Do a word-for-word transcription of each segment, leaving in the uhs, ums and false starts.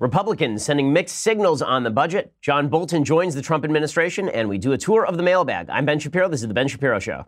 Republicans sending mixed signals on the budget. John Bolton joins the Trump administration, and we do a tour of the mailbag. I'm Ben Shapiro. This is The Ben Shapiro Show.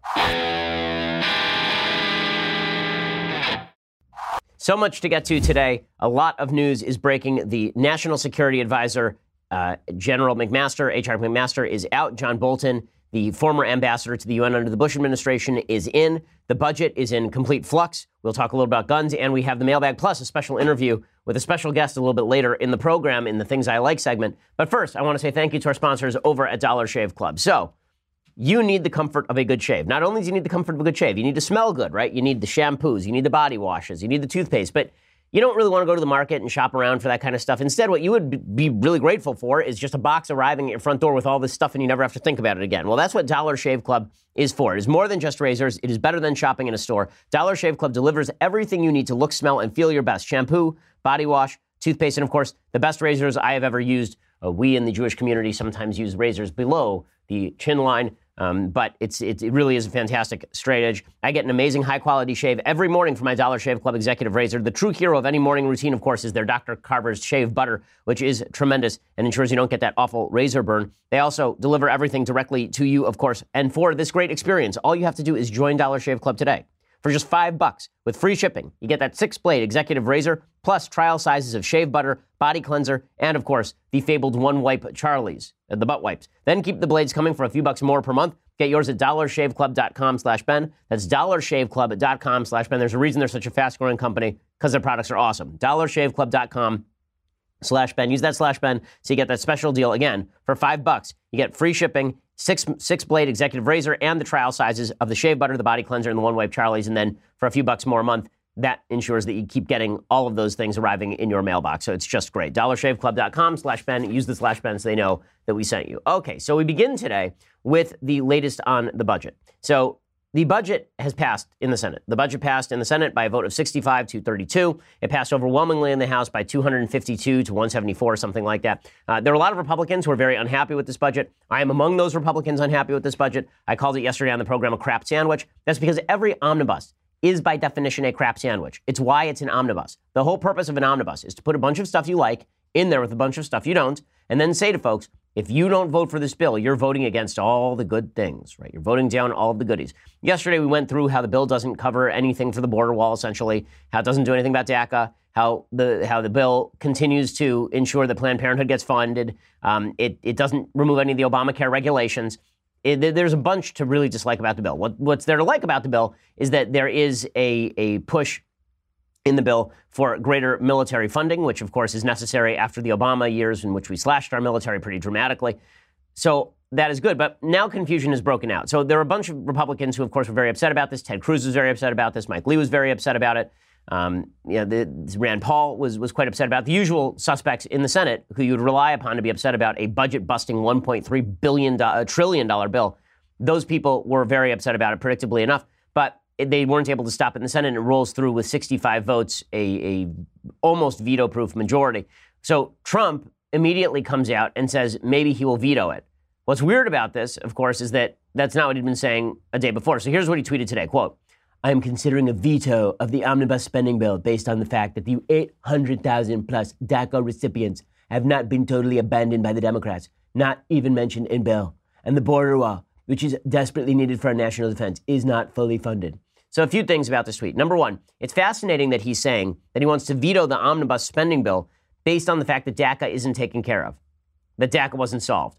So much to get to today. A lot of news is breaking. The National Security Advisor, uh, General McMaster, H R McMaster, is out. John Bolton, the former ambassador to the U N under the Bush administration, is in. The budget is in complete flux. We'll talk a little about guns, and we have the mailbag plus a special interview with a special guest a little bit later in the program in the Things I Like segment. But first, I want to say thank you to our sponsors over at Dollar Shave Club. So, you need the comfort of a good shave. Not only do you need the comfort of a good shave, you need to smell good, right? You need the shampoos, you need the body washes, you need the toothpaste, but you don't really want to go to the market and shop around for that kind of stuff. Instead, what you would be really grateful for is just a box arriving at your front door with all this stuff and you never have to think about it again. Well, that's what Dollar Shave Club is for. It is more than just razors. It is better than shopping in a store. Dollar Shave Club delivers everything you need to look, smell, and feel your best. Shampoo, body wash, toothpaste, and of course, the best razors I have ever used. Uh, we in the Jewish community sometimes use razors below the chin line. Um, but it's, it, it really is a fantastic straight edge. I get an amazing high-quality shave every morning from my Dollar Shave Club Executive Razor. The true hero of any morning routine, of course, is their Doctor Carver's Shave Butter, which is tremendous and ensures you don't get that awful razor burn. They also deliver everything directly to you, of course. And for this great experience, all you have to do is join Dollar Shave Club today. For just five bucks with free shipping, you get that six-blade Executive Razor, plus trial sizes of shave butter, body cleanser, and, of course, the fabled one-wipe Charlie's, uh, the butt wipes. Then keep the blades coming for a few bucks more per month. Get yours at dollarshaveclub.com slash Ben. That's dollarshaveclub.com slash Ben. There's a reason they're such a fast-growing company, because their products are awesome. dollarshaveclub.com slash Ben. Use that slash Ben so you get that special deal. Again, for five bucks, you get free shipping, Six, six-blade Executive Razor, and the trial sizes of the shave butter, the body cleanser, and the one-wipe Charlie's. And then for a few bucks more a month, that ensures that you keep getting all of those things arriving in your mailbox. So it's just great. dollarshaveclub.com slash Ben. Use the slash Ben so they know that we sent you. Okay, so we begin today with the latest on the budget. So the budget has passed in the Senate. The budget passed in the Senate by a vote of sixty-five to thirty-two. It passed overwhelmingly in the House by two hundred fifty-two to one seventy-four, something like that. Uh, there are a lot of Republicans who are very unhappy with this budget. I am among those Republicans unhappy with this budget. I called it yesterday on the program a crap sandwich. That's because every omnibus is by definition a crap sandwich. It's why it's an omnibus. The whole purpose of an omnibus is to put a bunch of stuff you like in there with a bunch of stuff you don't, and then say to folks, if you don't vote for this bill, you're voting against all the good things, right? You're voting down all of the goodies. Yesterday, we went through how the bill doesn't cover anything for the border wall, essentially, how it doesn't do anything about DACA, how the how the bill continues to ensure that Planned Parenthood gets funded. Um, it, it doesn't remove any of the Obamacare regulations. It, there's a bunch to really dislike about the bill. What, what's there to like about the bill is that there is a, a push in the bill for greater military funding, which, of course, is necessary after the Obama years in which we slashed our military pretty dramatically. So that is good. But now confusion is broken out. So there are a bunch of Republicans who, of course, were very upset about this. Ted Cruz was very upset about this. Mike Lee was very upset about it. Um, you know, the, Rand Paul was, was quite upset about it. The usual suspects in the Senate who you would rely upon to be upset about a budget-busting one point three billion dollars, trillion dollar bill. Those people were very upset about it, predictably enough. But they weren't able to stop it in the Senate, and it rolls through with sixty-five votes, a, a almost veto-proof majority. So Trump immediately comes out and says maybe he will veto it. What's weird about this, of course, is that that's not what he'd been saying a day before. So here's what he tweeted today, quote, I am considering a veto of the omnibus spending bill based on the fact that the eight hundred thousand plus DACA recipients have not been totally abandoned by the Democrats, not even mentioned in bill. And the border wall, which is desperately needed for our national defense, is not fully funded. So a few things about this tweet. Number one, it's fascinating that he's saying that he wants to veto the omnibus spending bill based on the fact that DACA isn't taken care of, that DACA wasn't solved.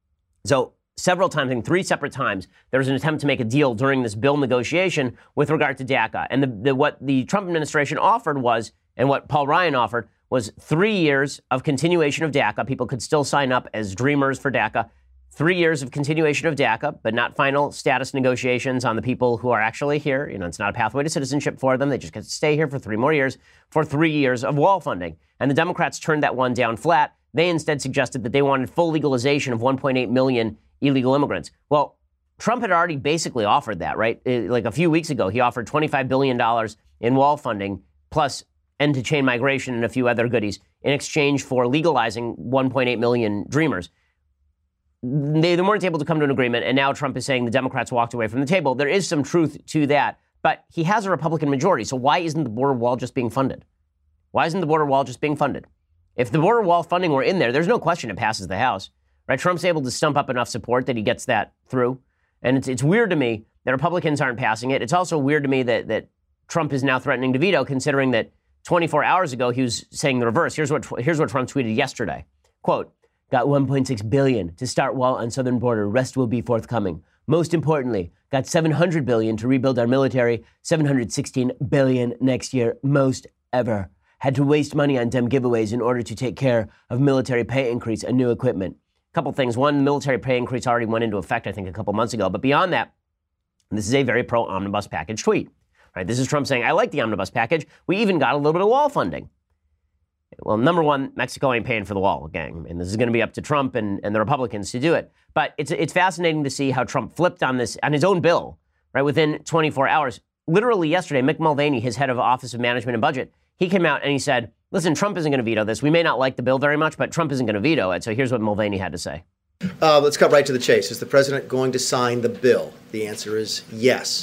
So several times, I think three separate times, there was an attempt to make a deal during this bill negotiation with regard to DACA. And the, the, what the Trump administration offered was, and what Paul Ryan offered, was three years of continuation of DACA. People could still sign up as dreamers for DACA. Three years of continuation of DACA, but not final status negotiations on the people who are actually here. You know, it's not a pathway to citizenship for them. They just get to stay here for three more years for three years of wall funding. And the Democrats turned that one down flat. They instead suggested that they wanted full legalization of one point eight million illegal immigrants. Well, Trump had already basically offered that, right? Like a few weeks ago, he offered twenty-five billion dollars in wall funding, plus end to chain migration and a few other goodies in exchange for legalizing one point eight million dreamers. They weren't able to come to an agreement, and now Trump is saying the Democrats walked away from the table. There is some truth to that, but he has a Republican majority, so why isn't the border wall just being funded? Why isn't the border wall just being funded? If the border wall funding were in there, there's no question it passes the House, right? Trump's able to stump up enough support that he gets that through. And it's, it's weird to me that Republicans aren't passing it. It's also weird to me that, that Trump is now threatening to veto, considering that twenty-four hours ago, he was saying the reverse. Here's what, here's what Trump tweeted yesterday. Quote, got one point six billion dollars to start wall on southern border. Rest will be forthcoming. Most importantly, got seven hundred billion dollars to rebuild our military, seven hundred sixteen billion dollars next year, most ever. Had to waste money on dumb giveaways in order to take care of military pay increase and new equipment. A couple things. One, military pay increase already went into effect, I think, a couple months ago. But beyond that, this is a very pro-omnibus package tweet. Right? This is Trump saying, I like the omnibus package. We even got a little bit of wall funding. Well, number one, Mexico ain't paying for the wall, gang. And this is going to be up to Trump and, and the Republicans to do it. But it's it's fascinating to see how Trump flipped on this, on his own bill, right, within twenty-four hours. Literally yesterday, Mick Mulvaney, his head of Office of Management and Budget, he came out and he said, listen, Trump isn't going to veto this. We may not like the bill very much, but Trump isn't going to veto it. So here's what Mulvaney had to say. Uh, let's cut right to the chase. Is the president going to sign the bill? The answer is yes.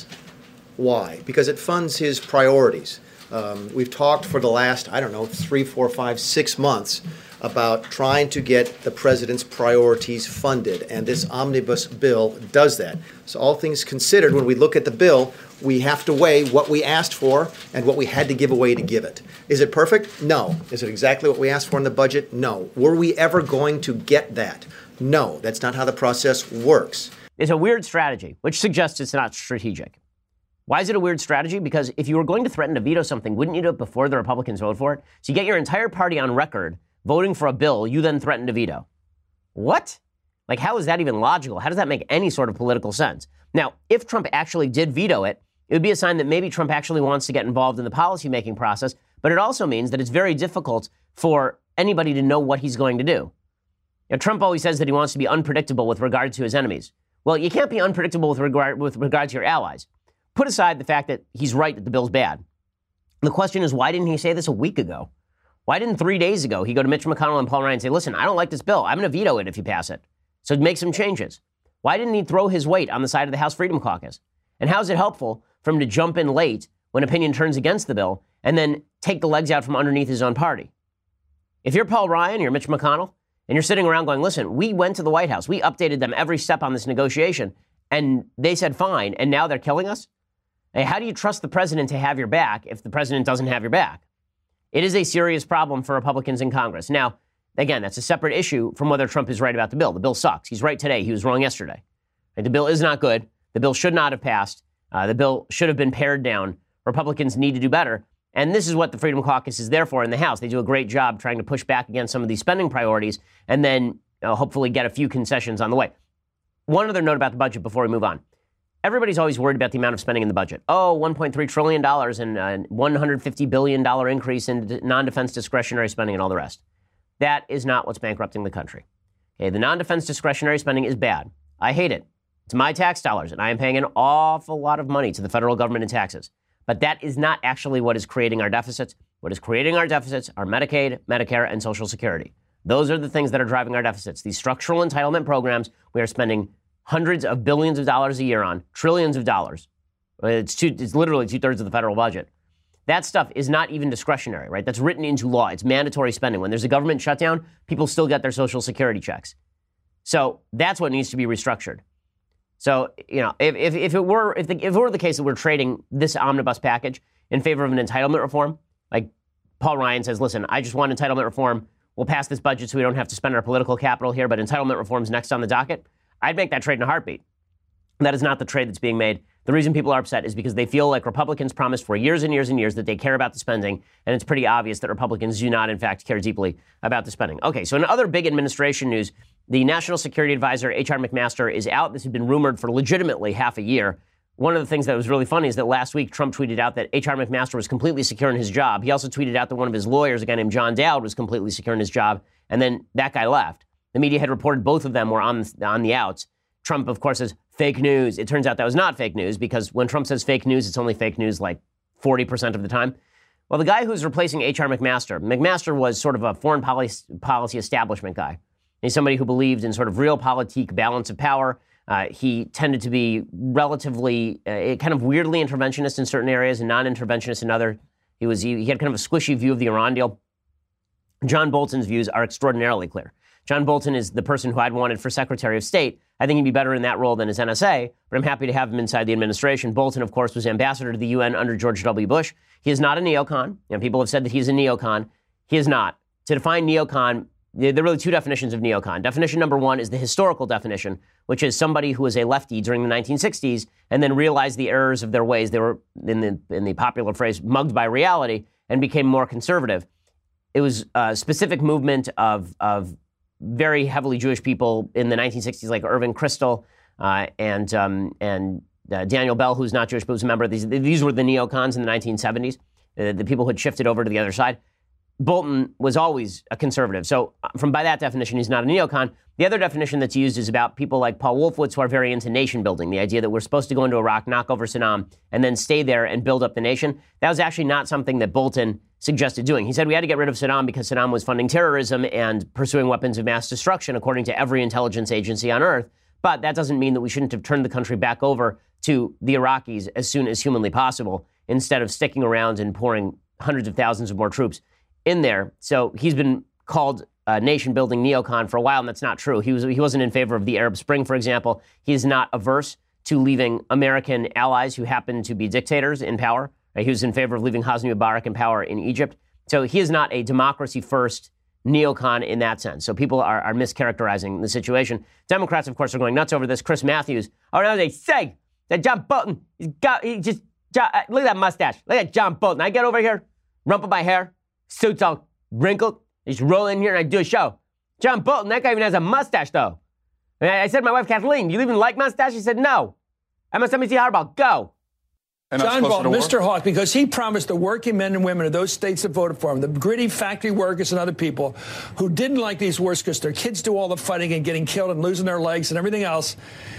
Why? Because it funds his priorities. Um, we've talked for the last, I don't know, three, four, five, six months about trying to get the president's priorities funded, and this omnibus bill does that. So all things considered, when we look at the bill, we have to weigh what we asked for and what we had to give away to give it. Is it perfect? No. Is it exactly what we asked for in the budget? No. Were we ever going to get that? No. That's not how the process works. It's a weird strategy, which suggests it's not strategic. Why is it a weird strategy? Because if you were going to threaten to veto something, wouldn't you do it before the Republicans vote for it? So you get your entire party on record voting for a bill you then threaten to veto. What? Like, how is that even logical? How does that make any sort of political sense? Now, if Trump actually did veto it, it would be a sign that maybe Trump actually wants to get involved in the policymaking process, but it also means that it's very difficult for anybody to know what he's going to do. Now, Trump always says that he wants to be unpredictable with regard to his enemies. Well, you can't be unpredictable with regard, with regard to your allies. Put aside the fact that he's right that the bill's bad. The question is, why didn't he say this a week ago? Why didn't three days ago he go to Mitch McConnell and Paul Ryan and say, listen, I don't like this bill. I'm going to veto it if you pass it. So make some changes. Why didn't he throw his weight on the side of the House Freedom Caucus? And how is it helpful for him to jump in late when opinion turns against the bill and then take the legs out from underneath his own party? If you're Paul Ryan, you're Mitch McConnell, and you're sitting around going, listen, we went to the White House. We updated them every step on this negotiation, and they said fine, and now they're killing us? Hey, how do you trust the president to have your back if the president doesn't have your back? It is a serious problem for Republicans in Congress. Now, again, that's a separate issue from whether Trump is right about the bill. The bill sucks. He's right today. He was wrong yesterday. The bill is not good. The bill should not have passed. Uh, the bill should have been pared down. Republicans need to do better. And this is what the Freedom Caucus is there for in the House. They do a great job trying to push back against some of these spending priorities and then uh, hopefully get a few concessions on the way. One other note about the budget before we move on. Everybody's always worried about the amount of spending in the budget. Oh, one point three trillion dollars and a one hundred fifty billion dollars increase in non-defense discretionary spending and all the rest. That is not what's bankrupting the country. Okay, the non-defense discretionary spending is bad. I hate it. It's my tax dollars, and I am paying an awful lot of money to the federal government in taxes. But that is not actually what is creating our deficits. What is creating our deficits are Medicaid, Medicare, and Social Security. Those are the things that are driving our deficits. These structural entitlement programs we are spending hundreds of billions of dollars a year on, trillions of dollars. It's, two, it's literally two-thirds of the federal budget. That stuff is not even discretionary, right? That's written into law. It's mandatory spending. When there's a government shutdown, people still get their Social Security checks. So that's what needs to be restructured. So, you know, if, if, if it were if, the, if it were the case that we're trading this omnibus package in favor of an entitlement reform, like Paul Ryan says, listen, I just want entitlement reform. We'll pass this budget so we don't have to spend our political capital here, but entitlement reform's next on the docket. I'd make that trade in a heartbeat. That is not the trade that's being made. The reason people are upset is because they feel like Republicans promised for years and years and years that they care about the spending, and it's pretty obvious that Republicans do not, in fact, care deeply about the spending. Okay, so in other big administration news, the National Security Advisor, H R McMaster, is out. This had been rumored for legitimately half a year. One of the things that was really funny is that last week Trump tweeted out that H R McMaster was completely secure in his job. He also tweeted out that one of his lawyers, a guy named John Dowd, was completely secure in his job, and then that guy left. The media had reported both of them were on, on the outs. Trump, of course, says fake news. It turns out that was not fake news because when Trump says fake news, it's only fake news like forty percent of the time. Well, the guy who's replacing H R McMaster, McMaster was sort of a foreign policy, policy establishment guy. He's somebody who believed in sort of realpolitik balance of power. Uh, he tended to be relatively uh, kind of weirdly interventionist in certain areas and non-interventionist in other. He was he, he had kind of a squishy view of the Iran deal. John Bolton's views are extraordinarily clear. John Bolton is the person who I'd wanted for Secretary of State. I think he'd be better in that role than as N S A, but I'm happy to have him inside the administration. Bolton, of course, was ambassador to the U N under George W. Bush. He is not a neocon. You know, people have said that he's a neocon. He is not. To define neocon, there are really two definitions of neocon. Definition number one is the historical definition, which is somebody who was a lefty during the nineteen sixties and then realized the errors of their ways. They were, in the, in the popular phrase, mugged by reality and became more conservative. It was a specific movement of, of very heavily Jewish people in the nineteen sixties, like Irving Kristol uh, and um, and uh, Daniel Bell, who's not Jewish but was a member of these. These were the neocons in the nineteen seventies, uh, the people who had shifted over to the other side. Bolton was always a conservative. So from by that definition, he's not a neocon. The other definition that's used is about people like Paul Wolfowitz who are very into nation building, the idea that we're supposed to go into Iraq, knock over Saddam, and then stay there and build up the nation. That was actually not something that Bolton suggested doing. He said we had to get rid of Saddam because Saddam was funding terrorism and pursuing weapons of mass destruction, according to every intelligence agency on earth. But that doesn't mean that we shouldn't have turned the country back over to the Iraqis as soon as humanly possible, instead of sticking around and pouring hundreds of thousands of more troops in there. So he's been called a nation-building neocon for a while, and that's not true. He was he wasn't in favor of the Arab Spring, for example. He is not averse to leaving American allies who happen to be dictators in power. He was in favor of leaving Hosni Mubarak in power in Egypt. So he is not a democracy-first neocon in that sense. So people are, are mischaracterizing the situation. Democrats, of course, are going nuts over this. Chris Matthews, oh, no, they say that John Bolton, he's got, he just, John, uh, look at that mustache. Look at John Bolton. I get over here, rumple my hair, suit's all wrinkled. I just roll in here and I do a show. John Bolton, that guy even has a mustache, though. And I, I said to my wife, Kathleen, you even like mustache? She said, no. M S N B C Hardball, go. And John Bolton, Mister Hawk, because he promised the working men and women of those states that voted for him, the gritty factory workers and other people who didn't like these wars because their kids do all the fighting and getting killed and losing their legs and everything else.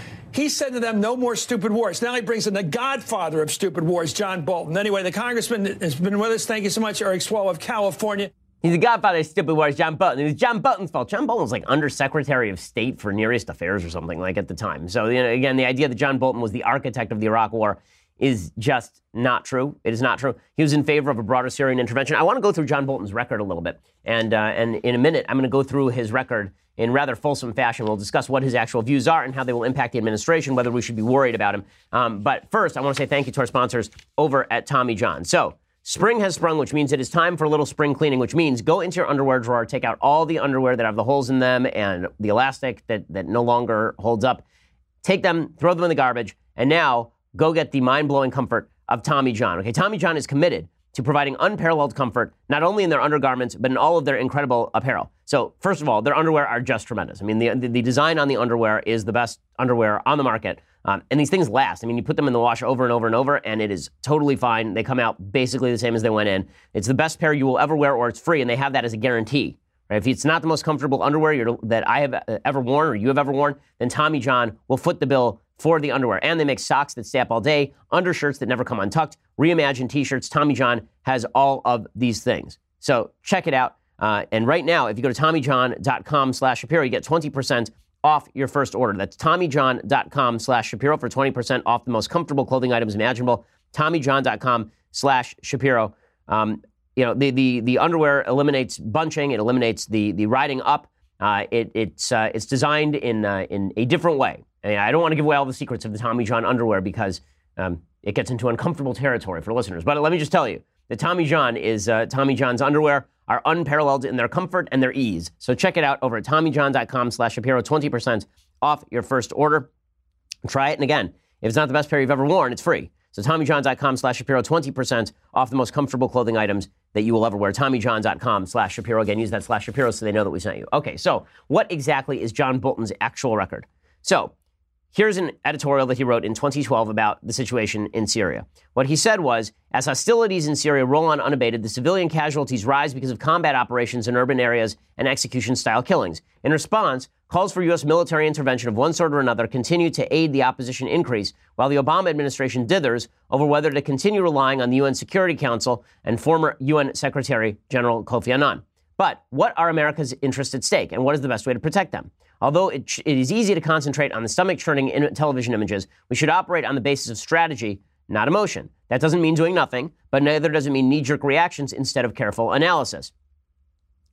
He said to them, no more stupid wars. Now he brings in the godfather of stupid wars, John Bolton. Anyway, the congressman has been with us. Thank you so much, Eric Swalwell of California. He's the godfather of stupid wars, John Bolton. It was John Bolton's fault. John Bolton was like Undersecretary of State for Near East Affairs or something like at the time. So, you know, again, the idea that John Bolton was the architect of the Iraq War is just not true. It is not true. He was in favor of a broader Syrian intervention. I want to go through John Bolton's record a little bit. And, uh, and in a minute, I'm going to go through his record in rather fulsome fashion. We'll discuss what his actual views are and how they will impact the administration, whether we should be worried about him. Um, but first, I want to say thank you to our sponsors over at Tommy John. So, spring has sprung, which means it is time for a little spring cleaning, which means go into your underwear drawer, take out all the underwear that have the holes in them and the elastic that, that no longer holds up. Take them, throw them in the garbage, and now go get the mind-blowing comfort of Tommy John. Okay, Tommy John is committed to providing unparalleled comfort, not only in their undergarments, but in all of their incredible apparel. So, first of all, their underwear are just tremendous. I mean, the, the, the design on the underwear is the best underwear on the market. Um, and these things last. I mean, you put them in the wash over and over and over, and it is totally fine. They come out basically the same as they went in. It's the best pair you will ever wear, or it's free, and they have that as a guarantee. Right? If it's not the most comfortable underwear you're, that I have ever worn or you have ever worn, then Tommy John will foot the bill for the underwear. And they make socks that stay up all day, undershirts that never come untucked, reimagined T-shirts. Tommy John has all of these things. So check it out. Uh, and right now, if you go to TommyJohn.com slash Shapiro, you get twenty percent off your first order. That's TommyJohn.com slash Shapiro for twenty percent off the most comfortable clothing items imaginable. TommyJohn.com slash Shapiro. Um, you know, the, the, the underwear eliminates bunching. It eliminates the, the riding up. Uh, it, it's, uh, it's designed in, uh, in a different way. And I don't want to give away all the secrets of the Tommy John underwear because um, it gets into uncomfortable territory for listeners. But let me just tell you, the Tommy John is uh, Tommy John's underwear are unparalleled in their comfort and their ease. So check it out over at TommyJohn.com slash Shapiro, twenty percent off your first order. Try it, and again, if it's not the best pair you've ever worn, it's free. So TommyJohn.com slash Shapiro, twenty percent off the most comfortable clothing items that you will ever wear. TommyJohn.com slash Shapiro. Again, use that slash Shapiro so they know that we sent you. Okay, so what exactly is John Bolton's actual record? So here's an editorial that he wrote in twenty twelve about the situation in Syria. What he said was, as hostilities in Syria roll on unabated, the civilian casualties rise because of combat operations in urban areas and execution-style killings. In response, calls for U S military intervention of one sort or another continue to aid the opposition increase, while the Obama administration dithers over whether to continue relying on the U N Security Council and former U N Secretary General Kofi Annan. But what are America's interests at stake, and what is the best way to protect them? Although it, ch- it is easy to concentrate on the stomach-churning in- television images, we should operate on the basis of strategy, not emotion. That doesn't mean doing nothing, but neither does it mean knee-jerk reactions instead of careful analysis.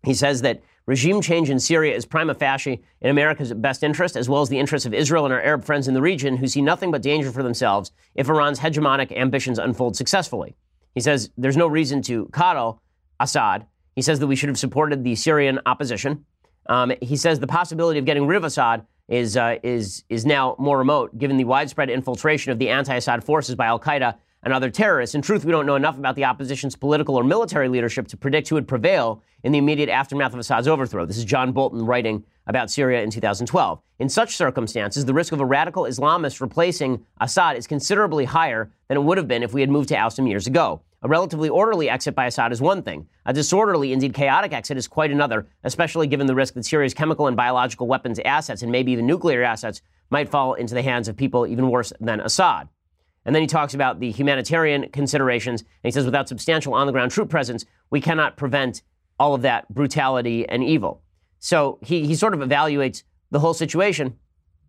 He says that regime change in Syria is prima facie in America's best interest, as well as the interests of Israel and our Arab friends in the region, who see nothing but danger for themselves if Iran's hegemonic ambitions unfold successfully. He says there's no reason to coddle Assad. He says that we should have supported the Syrian opposition. Um, he says the possibility of getting rid of Assad is uh, is is now more remote, given the widespread infiltration of the anti-Assad forces by al-Qaeda and other terrorists. In truth, we don't know enough about the opposition's political or military leadership to predict who would prevail in the immediate aftermath of Assad's overthrow. This is John Bolton writing about Syria in two thousand twelve. In such circumstances, the risk of a radical Islamist replacing Assad is considerably higher than it would have been if we had moved to oust him years ago. A relatively orderly exit by Assad is one thing. A disorderly, indeed chaotic exit is quite another, especially given the risk that Syria's chemical and biological weapons assets, and maybe even nuclear assets, might fall into the hands of people even worse than Assad. And then he talks about the humanitarian considerations, and he says without substantial on-the-ground troop presence, we cannot prevent all of that brutality and evil. So he, he sort of evaluates the whole situation,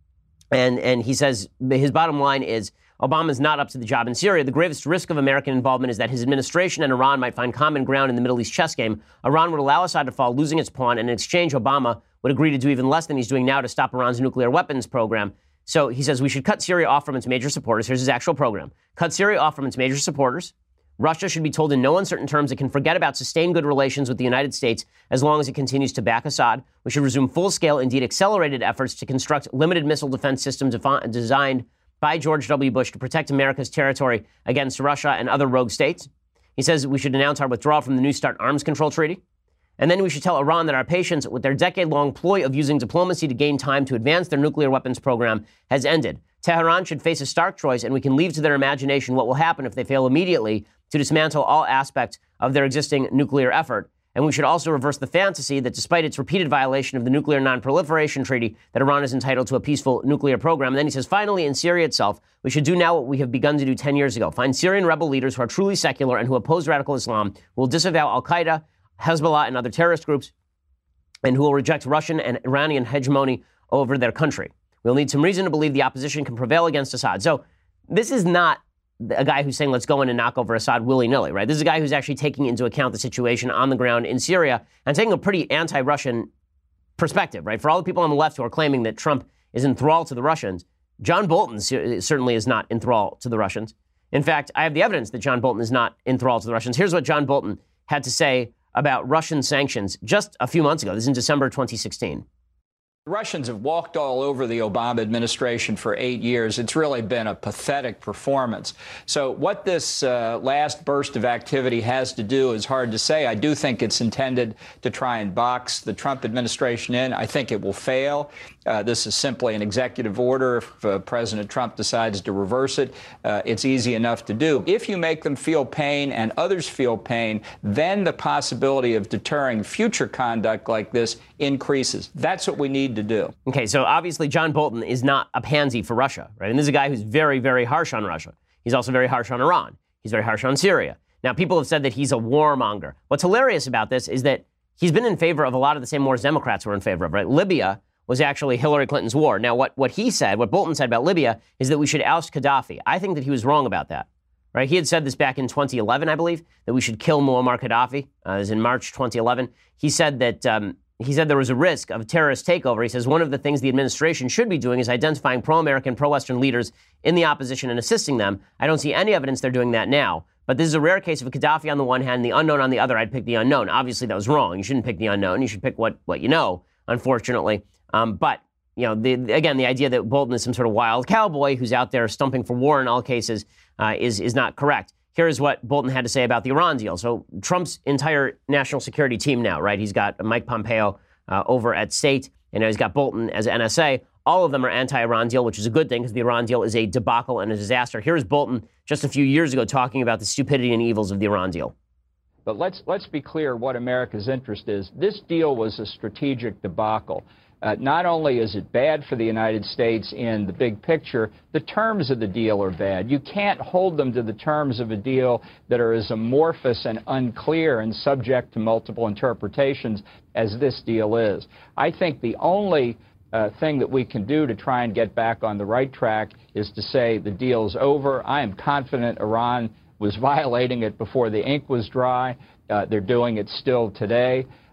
and, and he says his bottom line is Obama's not up to the job in Syria. The gravest risk of American involvement is that his administration and Iran might find common ground in the Middle East chess game. Iran would allow Assad to fall, losing its pawn, and in exchange, Obama would agree to do even less than he's doing now to stop Iran's nuclear weapons program. So he says we should cut Syria off from its major supporters. Here's his actual program. Cut Syria off from its major supporters. Russia should be told in no uncertain terms it can forget about sustained good relations with the United States as long as it continues to back Assad. We should resume full-scale, indeed accelerated efforts to construct limited missile defense systems defi- designed by George W. Bush to protect America's territory against Russia and other rogue states. He says we should announce our withdrawal from the New START arms control treaty. And then we should tell Iran that our patience with their decade-long ploy of using diplomacy to gain time to advance their nuclear weapons program has ended. Tehran should face a stark choice, and we can leave to their imagination what will happen if they fail immediately to dismantle all aspects of their existing nuclear effort. And we should also reverse the fantasy that despite its repeated violation of the Nuclear Non-Proliferation Treaty, that Iran is entitled to a peaceful nuclear program. And then he says, finally, in Syria itself, we should do now what we have begun to do ten years ago. Find Syrian rebel leaders who are truly secular and who oppose radical Islam, who will disavow al-Qaeda, Hezbollah, and other terrorist groups, and who will reject Russian and Iranian hegemony over their country. We'll need some reason to believe the opposition can prevail against Assad. So this is not a guy who's saying, let's go in and knock over Assad willy-nilly, right? This is a guy who's actually taking into account the situation on the ground in Syria and taking a pretty anti-Russian perspective, right? For all the people on the left who are claiming that Trump is enthralled to the Russians, John Bolton certainly is not enthralled to the Russians. In fact, I have the evidence that John Bolton is not enthralled to the Russians. Here's what John Bolton had to say about Russian sanctions just a few months ago. This is in December twenty sixteen. The Russians have walked all over the Obama administration for eight years. It's really been a pathetic performance. So what this uh, last burst of activity has to do is hard to say. I do think it's intended to try and box the Trump administration in. I think it will fail. Uh, this is simply an executive order. If uh, President Trump decides to reverse it, uh, it's easy enough to do. If you make them feel pain and others feel pain, then the possibility of deterring future conduct like this increases. That's what we need to do. Okay, so obviously John Bolton is not a pansy for Russia, right? And this is a guy who's very, very harsh on Russia. He's also very harsh on Iran. He's very harsh on Syria. Now, people have said that he's a warmonger. What's hilarious about this is that he's been in favor of a lot of the same wars Democrats were in favor of, right? Libya was actually Hillary Clinton's war. Now, what, what he said, what Bolton said about Libya is that we should oust Gaddafi. I think that he was wrong about that, right? He had said this back in twenty eleven, I believe, that we should kill Muammar Gaddafi. Uh, it was in March twenty eleven. He said that um, he said there was a risk of terrorist takeover. He says one of the things the administration should be doing is identifying pro-American, pro-Western leaders in the opposition and assisting them. I don't see any evidence they're doing that now. But this is a rare case of a Gaddafi on the one hand, the unknown on the other. I'd pick the unknown. Obviously, that was wrong. You shouldn't pick the unknown. You should pick what, what you know, unfortunately. Um, but, you know, the, again, the idea that Bolton is some sort of wild cowboy who's out there stumping for war in all cases uh, is, is not correct. Here's what Bolton had to say about the Iran deal. So Trump's entire national security team now, right? He's got Mike Pompeo uh, over at State, and he's got Bolton as N S A. All of them are anti-Iran deal, which is a good thing because the Iran deal is a debacle and a disaster. Here's Bolton just a few years ago talking about the stupidity and evils of the Iran deal. But let's, let's be clear what America's interest is. This deal was a strategic debacle. Uh, not only is it bad for the United States in the big picture, the terms of the deal are bad. You can't hold them to the terms of a deal that are as amorphous and unclear and subject to multiple interpretations as this deal is. I think the only uh, thing that we can do to try and get back on the right track is to say the deal's over. I am confident Iran was violating it before the ink was dry. Uh, they're doing it still today.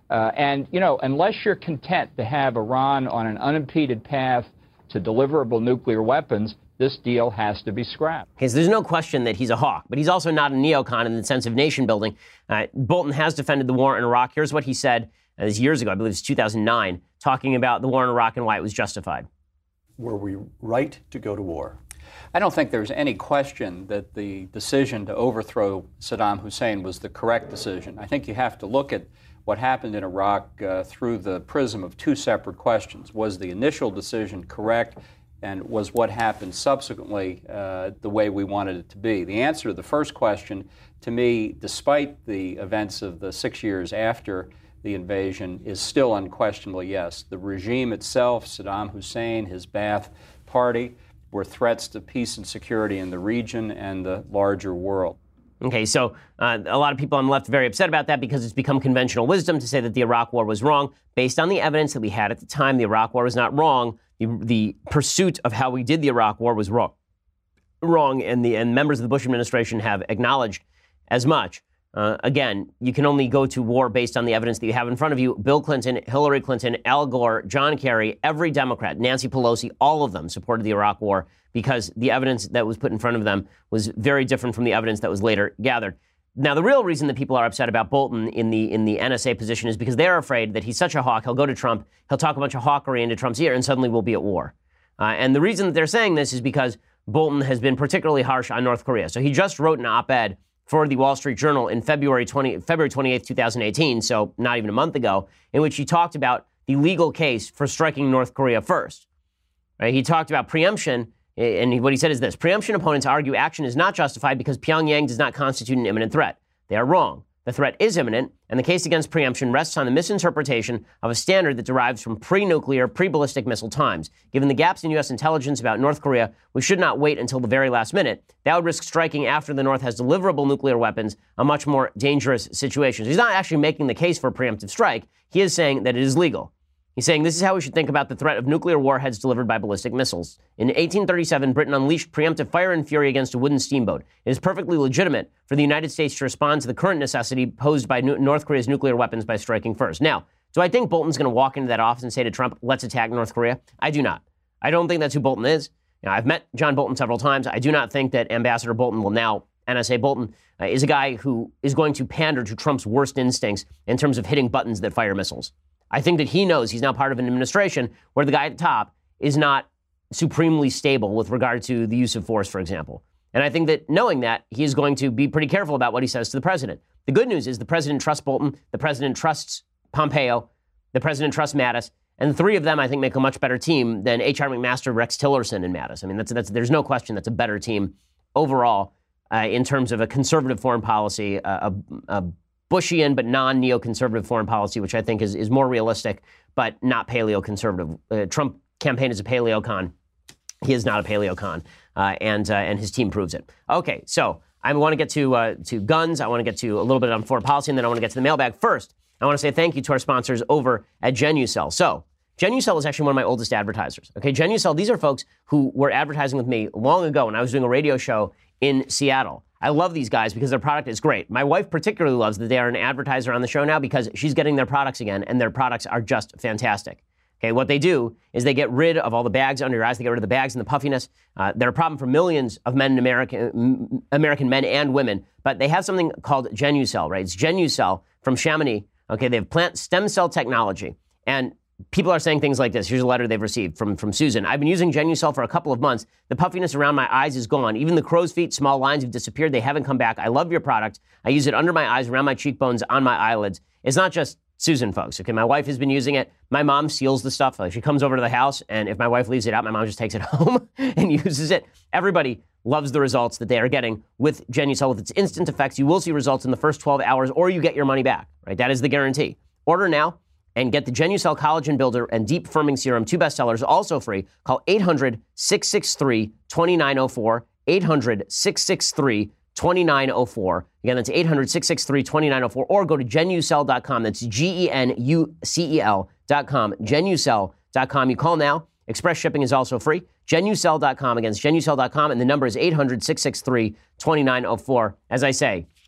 Uh, and, you know, unless you're content to have Iran on an unimpeded path to deliverable nuclear weapons, this deal has to be scrapped. Okay, so there's no question that he's a hawk, but he's also not a neocon in the sense of nation building. Uh, Bolton has defended the war in Iraq. Here's what he said uh, years ago, I believe it's two thousand nine, talking about the war in Iraq and why it was justified. Were we right to go to war? I don't think there's any question that the decision to overthrow Saddam Hussein was the correct decision. I think you have to look at what happened in Iraq uh, through the prism of two separate questions. Was the initial decision correct, and was what happened subsequently uh, the way we wanted it to be? The answer to the first question, to me, despite the events of the six years after the invasion, is still unquestionably yes. The regime itself, Saddam Hussein, his Ba'ath Party, were threats to peace and security in the region and the larger world. Okay, so uh, a lot of people on the left are very upset about that because it's become conventional wisdom to say that the Iraq War was wrong. Based on the evidence that we had at the time, the Iraq War was not wrong. The, the pursuit of how we did the Iraq War was wrong, wrong, and the and members of the Bush administration have acknowledged as much. Uh, again, you can only go to war based on the evidence that you have in front of you. Bill Clinton, Hillary Clinton, Al Gore, John Kerry, every Democrat, Nancy Pelosi, all of them supported the Iraq War because the evidence that was put in front of them was very different from the evidence that was later gathered. Now, the real reason that people are upset about Bolton in the in the N S A position is because they're afraid that he's such a hawk, he'll go to Trump, he'll talk a bunch of hawkery into Trump's ear, and suddenly we'll be at war. Uh, and the reason that they're saying this is because Bolton has been particularly harsh on North Korea. So he just wrote an op-ed for the Wall Street Journal in February twentieth, February twenty-eighth, twenty eighteen, so not even a month ago, in which he talked about the legal case for striking North Korea first. Right? He talked about preemption, and what he said is this: preemption opponents argue action is not justified because Pyongyang does not constitute an imminent threat. They are wrong. The threat is imminent, and the case against preemption rests on the misinterpretation of a standard that derives from pre-nuclear, pre-ballistic missile times. Given the gaps in U S intelligence about North Korea, we should not wait until the very last minute. That would risk striking after the North has deliverable nuclear weapons, a much more dangerous situation. So he's not actually making the case for a preemptive strike. He is saying that it is legal. He's saying this is how we should think about the threat of nuclear warheads delivered by ballistic missiles. In eighteen thirty-seven, Britain unleashed preemptive fire and fury against a wooden steamboat. It is perfectly legitimate for the United States to respond to the current necessity posed by North Korea's nuclear weapons by striking first. Now, do I think Bolton's going to walk into that office and say to Trump, let's attack North Korea? I do not. I don't think that's who Bolton is. Now, I've met John Bolton several times. I do not think that Ambassador Bolton will now, N S A Bolton, uh, is a guy who is going to pander to Trump's worst instincts in terms of hitting buttons that fire missiles. I think that he knows he's now part of an administration where the guy at the top is not supremely stable with regard to the use of force, for example. And I think that knowing that, he is going to be pretty careful about what he says to the president. The good news is the president trusts Bolton, the president trusts Pompeo, the president trusts Mattis, and the three of them, I think, make a much better team than H R McMaster, Rex Tillerson, and Mattis. I mean, that's, that's, there's no question that's a better team overall uh, in terms of a conservative foreign policy, uh, a, a Bushian but non-neoconservative foreign policy, which I think is, is more realistic, but not paleo-conservative. Uh, Trump campaign is a paleocon. He is not a paleocon, uh, and uh, and his team proves it. Okay, so I want to get to uh, to guns. I want to get to a little bit on foreign policy, and then I want to get to the mailbag. First, I want to say thank you to our sponsors over at Genucel. So, Genucel is actually one of my oldest advertisers. Okay, Genucel, these are folks who were advertising with me long ago when I was doing a radio show in Seattle. I love these guys because their product is great. My wife particularly loves that they are an advertiser on the show now because she's getting their products again, and their products are just fantastic. Okay, what they do is they get rid of all the bags under your eyes. They get rid of the bags and the puffiness. Uh, they're a problem for millions of men in American, American men and women, but they have something called Genucel, right? It's Genucel from Chamonix. Okay, they have plant stem cell technology, and people are saying things like this. Here's a letter they've received from, from Susan. I've been using Genucel for a couple of months. The puffiness around my eyes is gone. Even the crow's feet, small lines have disappeared. They haven't come back. I love your product. I use it under my eyes, around my cheekbones, on my eyelids. It's not just Susan, folks. Okay, my wife has been using it. My mom seals the stuff. Like, she comes over to the house, and if my wife leaves it out, my mom just takes it home and uses it. Everybody loves the results that they are getting with Genucel. With its instant effects, you will see results in the first twelve hours, or you get your money back, right? That is the guarantee. Order now and get the Genucel Collagen Builder and Deep Firming Serum, two bestsellers, also free. Call eight hundred, six six three, two nine zero four, eight hundred, six six three, two nine zero four. Again, that's eight hundred, six six three, two nine zero four, or go to genucel dot com. That's G E N U C E L dot com, genucel dot com. You call now. Express shipping is also free. genucel dot com. Again, it's genucel dot com, and the number is eight hundred, six six three, two nine zero four. As I say,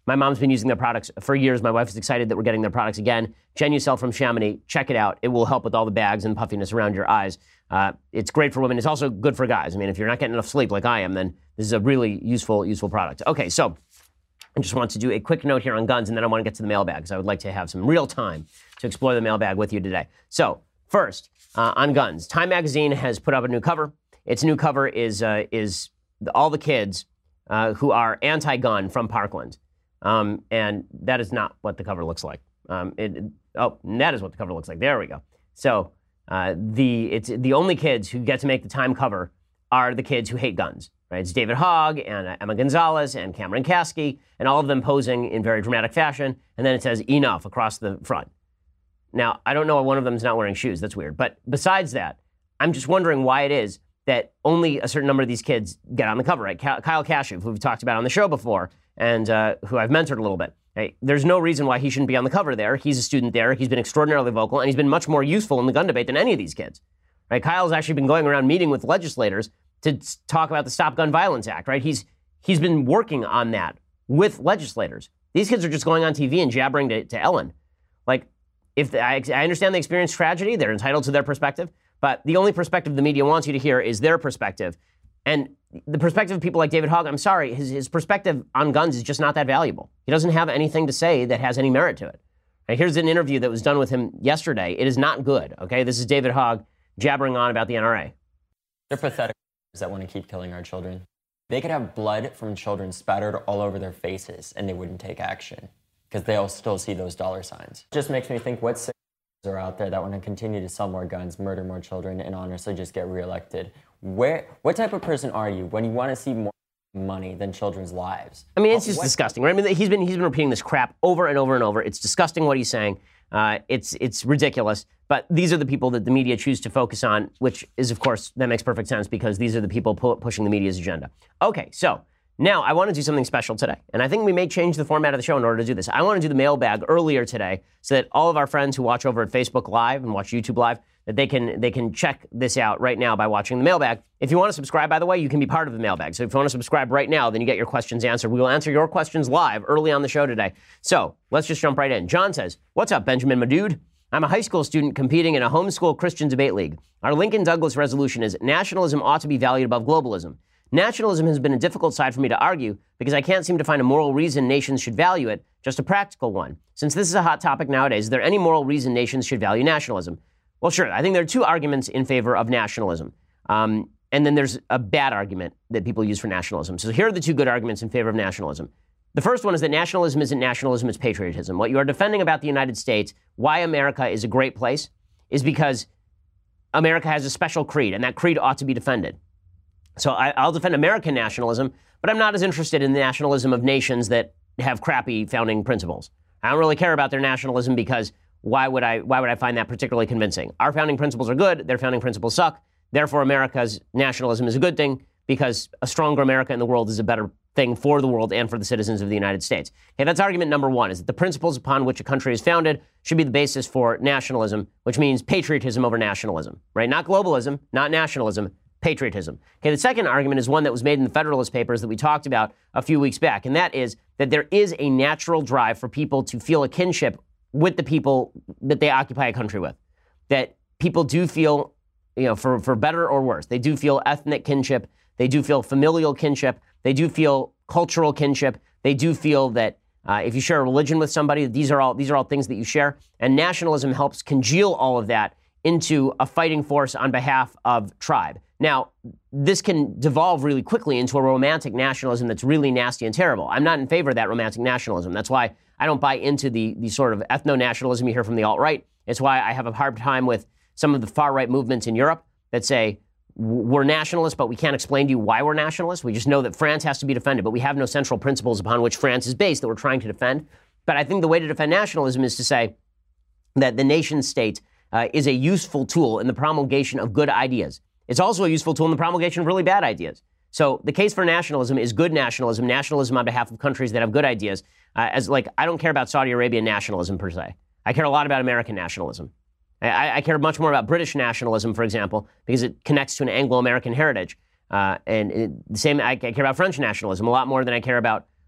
My mom's been using their products for years. My wife is excited that we're getting their products again. Genucel from Chamonix. Check it out. It will help with all the bags and puffiness around your eyes. Uh, it's great for women. It's also good for guys. I mean, if you're not getting enough sleep like I am, then this is a really useful, useful product. Okay, so I just want to do a quick note here on guns, and then I want to get to the mailbag, because I would like to have some real time to explore the mailbag with you today. So first, uh, on guns. Time Magazine has put up a new cover. Its new cover is, uh, is all the kids uh, who are anti-gun from Parkland. Um, and that is not what the cover looks like. Um, it, oh, that is what the cover looks like. There we go. So uh, the it's the only kids who get to make the Time cover are the kids who hate guns. Right? It's David Hogg and uh, Emma Gonzalez and Cameron Kasky, and all of them posing in very dramatic fashion. And then it says "enough" across the front. Now, I don't know why one of them is not wearing shoes. That's weird. But besides that, I'm just wondering why it is that only a certain number of these kids get on the cover. Right? Kyle Kashuv, who we've talked about on the show before, and uh, who I've mentored a little bit. Right? There's no reason why he shouldn't be on the cover there. He's a student there. He's been extraordinarily vocal, and he's been much more useful in the gun debate than any of these kids. Right? Kyle's actually been going around meeting with legislators to talk about the Stop Gun Violence Act. Right? He's he's been working on that with legislators. These kids are just going on T V and jabbering to, to Ellen. Like, if the, I, I understand they experienced tragedy, they're entitled to their perspective, but the only perspective the media wants you to hear is their perspective. And the perspective of people like David Hogg, I'm sorry, his, his perspective on guns is just not that valuable. He doesn't have anything to say that has any merit to it. Right, here's an interview that was done with him yesterday. It is not good, okay? This is David Hogg jabbering on about the N R A. They're pathetic that want to keep killing our children. They could have blood from children spattered all over their faces and they wouldn't take action because they'll still see those dollar signs. It just makes me think what sick are out there that want to continue to sell more guns, murder more children, and honestly just get reelected. Where, what type of person are you when you want to see more money than children's lives? I mean, it's just what? disgusting, right? I mean, he's been he's been repeating this crap over and over and over. It's disgusting what he's saying. Uh, it's it's ridiculous. But these are the people that the media choose to focus on, which is, of course, that makes perfect sense because these are the people pu- pushing the media's agenda. Okay, so now I want to do something special today, and I think we may change the format of the show in order to do this. I want to do the mailbag earlier today so that all of our friends who watch over at Facebook Live and watch YouTube Live, that they can they can check this out right now by watching the mailbag. If you want to subscribe, by the way, you can be part of the mailbag. So if you want to subscribe right now, then you get your questions answered. We will answer your questions live early on the show today. So let's just jump right in. John says, "What's up, Benjamin, my dude? I'm a high school student competing in a homeschool Christian debate league. Our Lincoln Douglas resolution is nationalism ought to be valued above globalism. Nationalism has been a difficult side for me to argue because I can't seem to find a moral reason nations should value it, just a practical one. Since this is a hot topic nowadays, is there any moral reason nations should value nationalism?" Well, sure. I think there are two arguments in favor of nationalism. Um, and then there's a bad argument that people use for nationalism. So here are the two good arguments in favor of nationalism. The first one is that nationalism isn't nationalism, it's patriotism. What you are defending about the United States, why America is a great place, is because America has a special creed, and that creed ought to be defended. So I, I'll defend American nationalism, but I'm not as interested in the nationalism of nations that have crappy founding principles. I don't really care about their nationalism because why would I why would I find that particularly convincing? Our founding principles are good, their founding principles suck. Therefore, America's nationalism is a good thing because a stronger America in the world is a better thing for the world and for the citizens of the United States. Okay, that's argument number one, is that the principles upon which a country is founded should be the basis for nationalism, which means patriotism over nationalism, right? Not globalism, not nationalism, patriotism. Okay, the second argument is one that was made in the Federalist Papers that we talked about a few weeks back, and that is that there is a natural drive for people to feel a kinship with the people that they occupy a country with. That people do feel, you know, for, for better or worse, they do feel ethnic kinship, they do feel familial kinship, they do feel cultural kinship, they do feel that uh, if you share a religion with somebody, these are all these are all things that you share, and nationalism helps congeal all of that into a fighting force on behalf of tribe. Now, this can devolve really quickly into a romantic nationalism that's really nasty and terrible. I'm not in favor of that romantic nationalism. That's why I don't buy into the, the sort of ethno-nationalism you hear from the alt-right. It's why I have a hard time with some of the far-right movements in Europe that say, we're nationalists, but we can't explain to you why we're nationalists. We just know that France has to be defended, but we have no central principles upon which France is based that we're trying to defend. But I think the way to defend nationalism is to say that the nation state uh, is a useful tool in the promulgation of good ideas. It's also a useful tool in the promulgation of really bad ideas. So the case for nationalism is good nationalism, nationalism on behalf of countries that have good ideas. Uh, as like, I don't care about Saudi Arabian nationalism per se. I care a lot about American nationalism. I, I care much more about British nationalism, for example, because it connects to an Anglo-American heritage. Uh, and it, the same, I, I care about French nationalism a lot more than I care about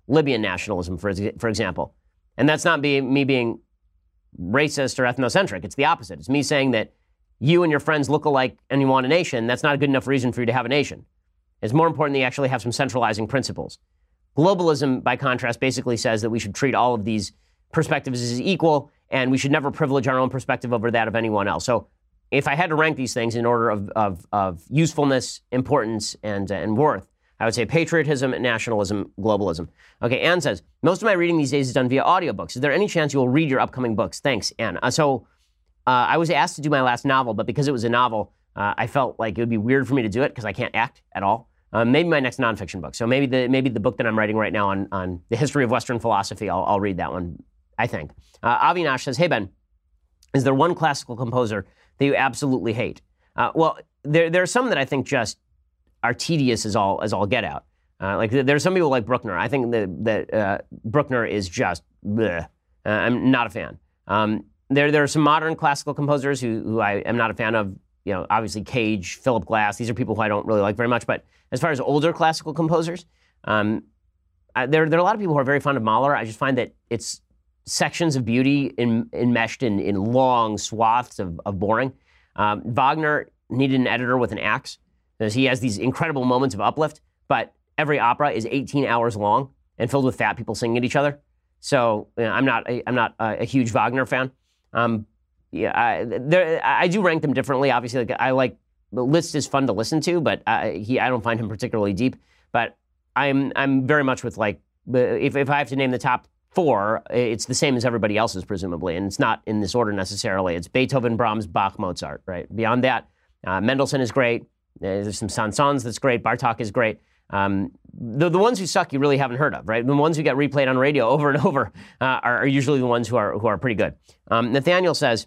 Libyan nationalism, for, for example. And that's not be, me being racist or ethnocentric. It's the opposite. It's me saying that you and your friends look alike and you want a nation. That's not a good enough reason for you to have a nation. It's more important that you actually have some centralizing principles. Globalism, by contrast, basically says that we should treat all of these perspectives as equal, and we should never privilege our own perspective over that of anyone else. So if I had to rank these things in order of, of, of usefulness, importance, and, uh, and worth, I would say patriotism, nationalism, globalism. Okay, Anne says, most of my reading these days is done via audiobooks. Is there any chance you will read your upcoming books? Thanks, Anne. Uh, so uh, I was asked to do my last novel, but because it was a novel, uh, I felt like it would be weird for me to do it because I can't act at all. Um, maybe my next nonfiction book. So maybe the maybe the book that I'm writing right now on, on the history of Western philosophy, I'll, I'll read that one, I think. Uh, Avinash says, hey, Ben, is there one classical composer that you absolutely hate? Uh, well, there there are some that I think just are tedious as all as all get out. Uh, like there are some people like Bruckner. I think that that uh, Bruckner is just bleh. Uh, I'm not a fan. Um, there there are some modern classical composers who who I am not a fan of. You know, obviously Cage, Philip Glass. These are people who I don't really like very much. But as far as older classical composers, um, I, there there are a lot of people who are very fond of Mahler. I just find that it's sections of beauty in, enmeshed in in long swaths of, of boring. Um, Wagner needed an editor with an axe, because he has these incredible moments of uplift, but every opera is eighteen hours long and filled with fat people singing at each other. So you know, I'm not a, I'm not a, a huge Wagner fan. Um, yeah, I, there, I do rank them differently. Obviously, like I like the list is fun to listen to, but I, he I don't find him particularly deep. But I'm I'm very much with like if if I have to name the top four, it's the same as everybody else's presumably, and it's not in this order necessarily. It's Beethoven, Brahms, Bach, Mozart. Right beyond that, uh, Mendelssohn is great. There's some Saint-Saëns that's great. Bartók is great. Um, the, the ones who suck you really haven't heard of, right? The ones who get replayed on radio over and over uh, are, are usually the ones who are who are pretty good. Um, Nathaniel says,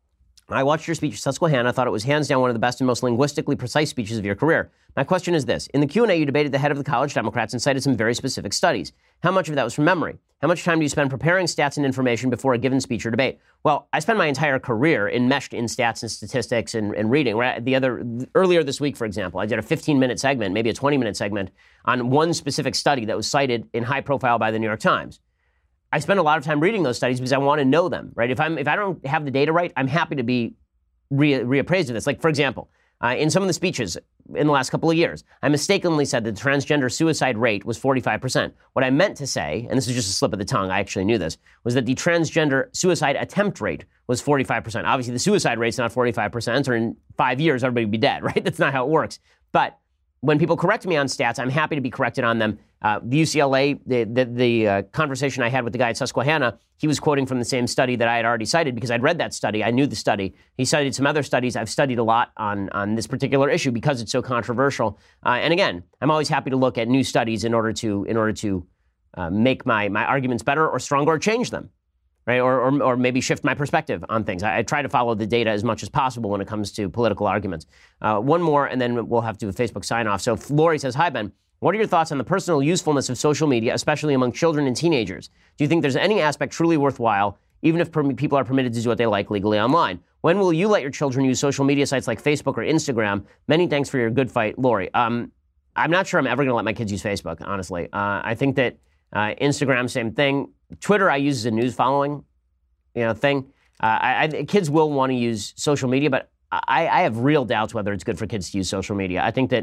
I watched your speech at Susquehanna. Thought it was hands down one of the best and most linguistically precise speeches of your career. My question is this. In the Q and A, you debated the head of the College Democrats and cited some very specific studies. How much of that was from memory? How much time do you spend preparing stats and information before a given speech or debate? Well, I spent my entire career enmeshed in stats and statistics and, and reading. Right? The other earlier this week, for example, I did a fifteen-minute segment, maybe a twenty-minute segment, on one specific study that was cited in high profile by the New York Times. I spend a lot of time reading those studies because I want to know them, right? If I'm if I don't have the data right, I'm happy to be re- reappraised of this. Like, for example, uh, in some of the speeches in the last couple of years, I mistakenly said that the transgender suicide rate was forty-five percent. What I meant to say, and this is just a slip of the tongue, I actually knew this, was that the transgender suicide attempt rate was forty-five percent. Obviously, the suicide rate's not forty-five percent, or in five years, everybody would be dead, right? That's not how it works. But when people correct me on stats, I'm happy to be corrected on them. Uh, the U C L A, the, the, the uh, conversation I had with the guy at Susquehanna, he was quoting from the same study that I had already cited because I'd read that study. I knew the study. He cited some other studies. I've studied a lot on, on this particular issue because it's so controversial. Uh, and again, I'm always happy to look at new studies in order to in order to uh, make my, my arguments better or stronger or change them. Right, or, or or maybe shift my perspective on things. I, I try to follow the data as much as possible when it comes to political arguments. Uh, one more, and then we'll have to do a Facebook sign-off. So Lori says, hi, Ben. What are your thoughts on the personal usefulness of social media, especially among children and teenagers? Do you think there's any aspect truly worthwhile, even if per- people are permitted to do what they like legally online? When will you let your children use social media sites like Facebook or Instagram? Many thanks for your good fight, Lori. Um, I'm not sure I'm ever going to let my kids use Facebook, honestly. Uh, I think that uh, Instagram, same thing. Twitter I use as a news following, you know, thing. Uh, I, I, kids will want to use social media, but I, I have real doubts whether it's good for kids to use social media. I think that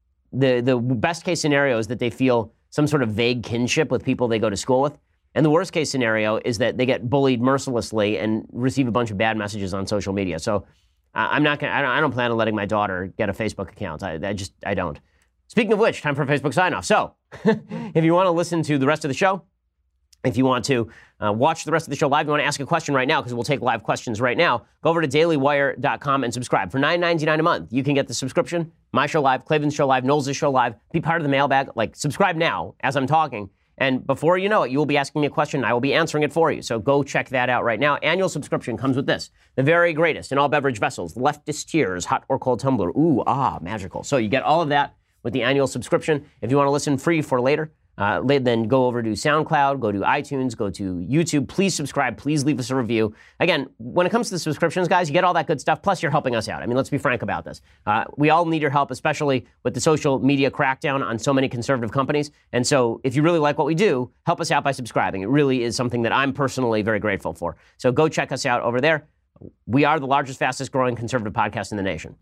the the best case scenario is that they feel some sort of vague kinship with people they go to school with, and the worst case scenario is that they get bullied mercilessly and receive a bunch of bad messages on social media. So uh, I'm not gonna. I don't, I don't plan on letting my daughter get a Facebook account. I, I just I don't. Speaking of which, time for a Facebook sign off. So if you want to listen to the rest of the show. If you want to uh, watch the rest of the show live, you want to ask a question right now, because we'll take live questions right now, go over to daily wire dot com and subscribe. For nine ninety-nine a month, you can get the subscription, my show live, Klavan's show live, Knowles' show live, be part of the mailbag. Like, subscribe now as I'm talking. And before you know it, you will be asking me a question, and I will be answering it for you. So go check that out right now. Annual subscription comes with this. The very greatest in all beverage vessels, leftist tears, hot or cold tumbler. Ooh, ah, magical. So you get all of that with the annual subscription. If you want to listen free for later, Uh, then go over to SoundCloud, go to iTunes, go to YouTube. Please subscribe. Please leave us a review. Again, when it comes to the subscriptions, guys, you get all that good stuff. Plus, you're helping us out. I mean, let's be frank about this. Uh, we all need your help, especially with the social media crackdown on so many conservative companies. And so if you really like what we do, help us out by subscribing. It really is something that I'm personally very grateful for. So go check us out over there. We are the largest, fastest growing conservative podcast in the nation.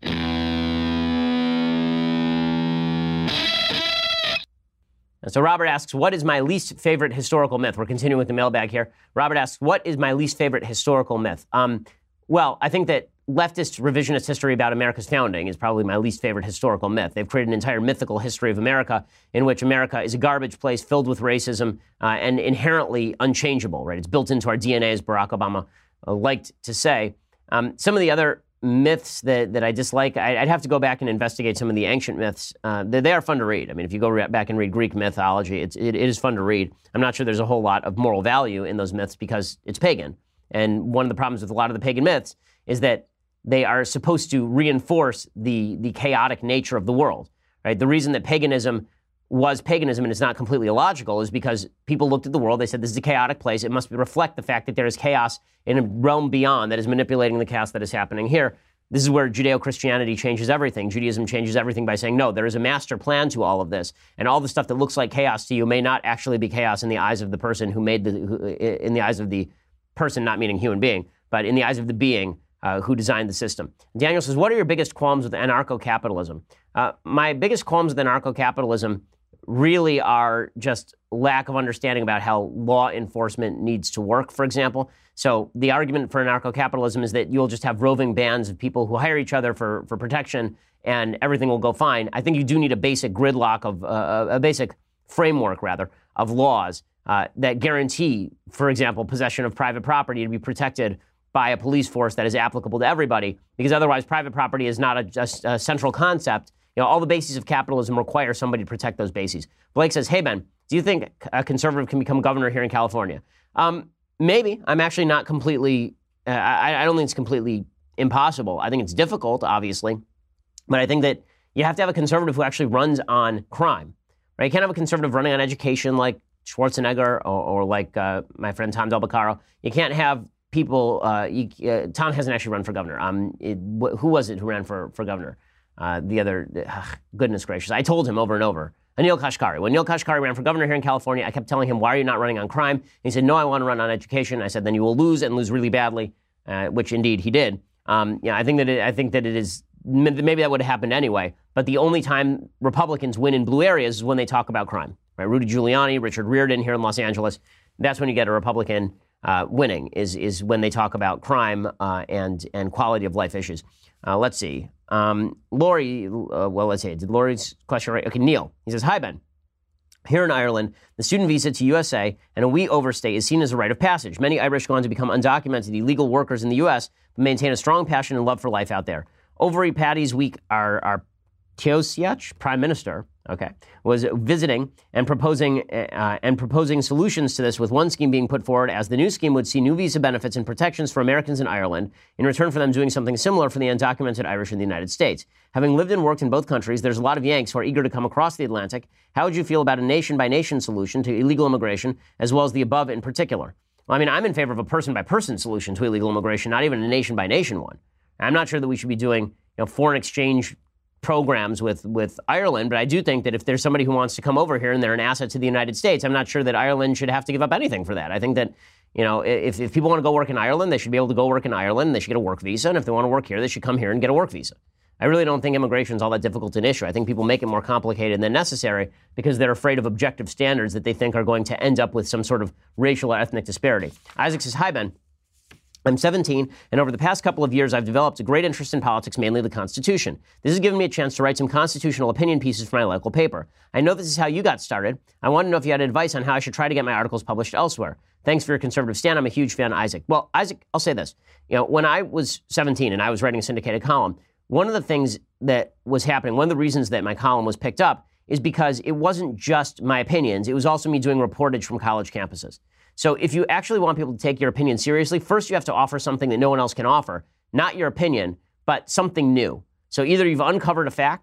And so Robert asks, what is my least favorite historical myth? We're continuing with the mailbag here. Robert asks, what is my least favorite historical myth? Um, well, I think that leftist revisionist history about America's founding is probably my least favorite historical myth. They've created an entire mythical history of America in which America is a garbage place filled with racism uh, and inherently unchangeable, right? It's built into our D N A, as Barack Obama uh, liked to say. Um, some of the other myths that, that I dislike, I, I'd have to go back and investigate some of the ancient myths. Uh, they, they are fun to read. I mean, if you go re- back and read Greek mythology, it's, it, it is fun to read. I'm not sure there's a whole lot of moral value in those myths because it's pagan. And one of the problems with a lot of the pagan myths is that they are supposed to reinforce the, the chaotic nature of the world, right? The reason that paganism was paganism and it's not completely illogical is because people looked at the world, they said this is a chaotic place, it must reflect the fact that there is chaos in a realm beyond that is manipulating the chaos that is happening here. This is where Judeo-Christianity changes everything. Judaism changes everything by saying, no, there is a master plan to all of this, and all the stuff that looks like chaos to you may not actually be chaos in the eyes of the person who made the, who, in the eyes of the person, not meaning human being, but in the eyes of the being uh, who designed the system. Daniel says, what are your biggest qualms with anarcho-capitalism? Uh, my biggest qualms with anarcho-capitalism really are just lack of understanding about how law enforcement needs to work, for example. So the argument for anarcho-capitalism is that you'll just have roving bands of people who hire each other for, for protection and everything will go fine. I think you do need a basic gridlock of, uh, a basic framework, rather, of laws uh, that guarantee, for example, possession of private property to be protected by a police force that is applicable to everybody, because otherwise private property is not a, just a central concept. You know, all the bases of capitalism require somebody to protect those bases. Blake says, hey, Ben, do you think a conservative can become governor here in California? Um, maybe. I'm actually not completely, uh, I, I don't think it's completely impossible. I think it's difficult, obviously. But I think that you have to have a conservative who actually runs on crime, right? You can't have a conservative running on education like Schwarzenegger or, or like uh, my friend Tom Del Beccaro. You can't have people, uh, you, uh, Tom hasn't actually run for governor. Um, it, wh- who was it who ran for, for governor? Uh, the other, ugh, goodness gracious, I told him over and over, Anil Kashkari. When Anil Kashkari ran for governor here in California, I kept telling him, why are you not running on crime? And he said, no, I want to run on education. I said, then you will lose and lose really badly, uh, which indeed he did. Um, yeah, I think that it, I think that it is, maybe that would have happened anyway, but the only time Republicans win in blue areas is when they talk about crime, right? Rudy Giuliani, Richard Riordan here in Los Angeles, that's when you get a Republican uh, winning, is is when they talk about crime uh, and, and quality of life issues. Uh, let's see. Um, Lori, uh, well, let's see. Did Lori's question right? Okay, Neil. He says, hi, Ben. Here in Ireland, the student visa to U S A and a wee overstay is seen as a rite of passage. Many Irish go on to become undocumented illegal workers in the U S, but maintain a strong passion and love for life out there. Over a Paddy's week, our, our Taoiseach, Prime Minister, okay, was visiting and proposing uh, and proposing solutions to this, with one scheme being put forward as the new scheme would see new visa benefits and protections for Americans in Ireland in return for them doing something similar for the undocumented Irish in the United States. Having lived and worked in both countries, there's a lot of Yanks who are eager to come across the Atlantic. How would you feel about a nation-by-nation solution to illegal immigration, as well as the above in particular? Well, I mean, I'm in favor of a person-by-person solution to illegal immigration, not even a nation-by-nation one. I'm not sure that we should be doing, you know, foreign exchange programs with, with Ireland, but I do think that if there's somebody who wants to come over here and they're an asset to the United States, I'm not sure that Ireland should have to give up anything for that. I think that, you know, if, if people want to go work in Ireland, they should be able to go work in Ireland. They should get a work visa. And if they want to work here, they should come here and get a work visa. I really don't think immigration is all that difficult an issue. I think people make it more complicated than necessary because they're afraid of objective standards that they think are going to end up with some sort of racial or ethnic disparity. Isaac says, hi, Ben. I'm seventeen, and over the past couple of years, I've developed a great interest in politics, mainly the Constitution. This has given me a chance to write some constitutional opinion pieces for my local paper. I know this is how you got started. I want to know if you had advice on how I should try to get my articles published elsewhere. Thanks for your conservative stand. I'm a huge fan, Isaac. Well, Isaac, I'll say this. You know, when I was seventeen and I was writing a syndicated column, one of the things that was happening, one of the reasons that my column was picked up is because it wasn't just my opinions. It was also me doing reportage from college campuses. So if you actually want people to take your opinion seriously, first you have to offer something that no one else can offer. Not your opinion, but something new. So either you've uncovered a fact,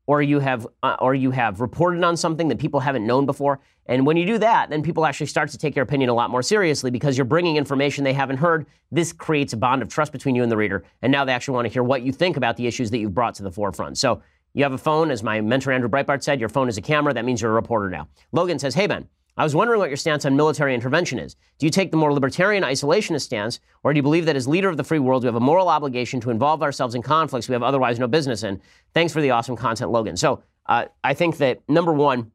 or you have uh, or you have reported on something that people haven't known before. And when you do that, then people actually start to take your opinion a lot more seriously because you're bringing information they haven't heard. This creates a bond of trust between you and the reader, and now they actually want to hear what you think about the issues that you've brought to the forefront. So you have a phone, as my mentor Andrew Breitbart said, your phone is a camera. That means you're a reporter now. Logan says, hey, Ben, I was wondering what your stance on military intervention is. Do you take the more libertarian isolationist stance, or do you believe that as leader of the free world, we have a moral obligation to involve ourselves in conflicts we have otherwise no business in? Thanks for the awesome content, Logan. So uh, I think that, number one,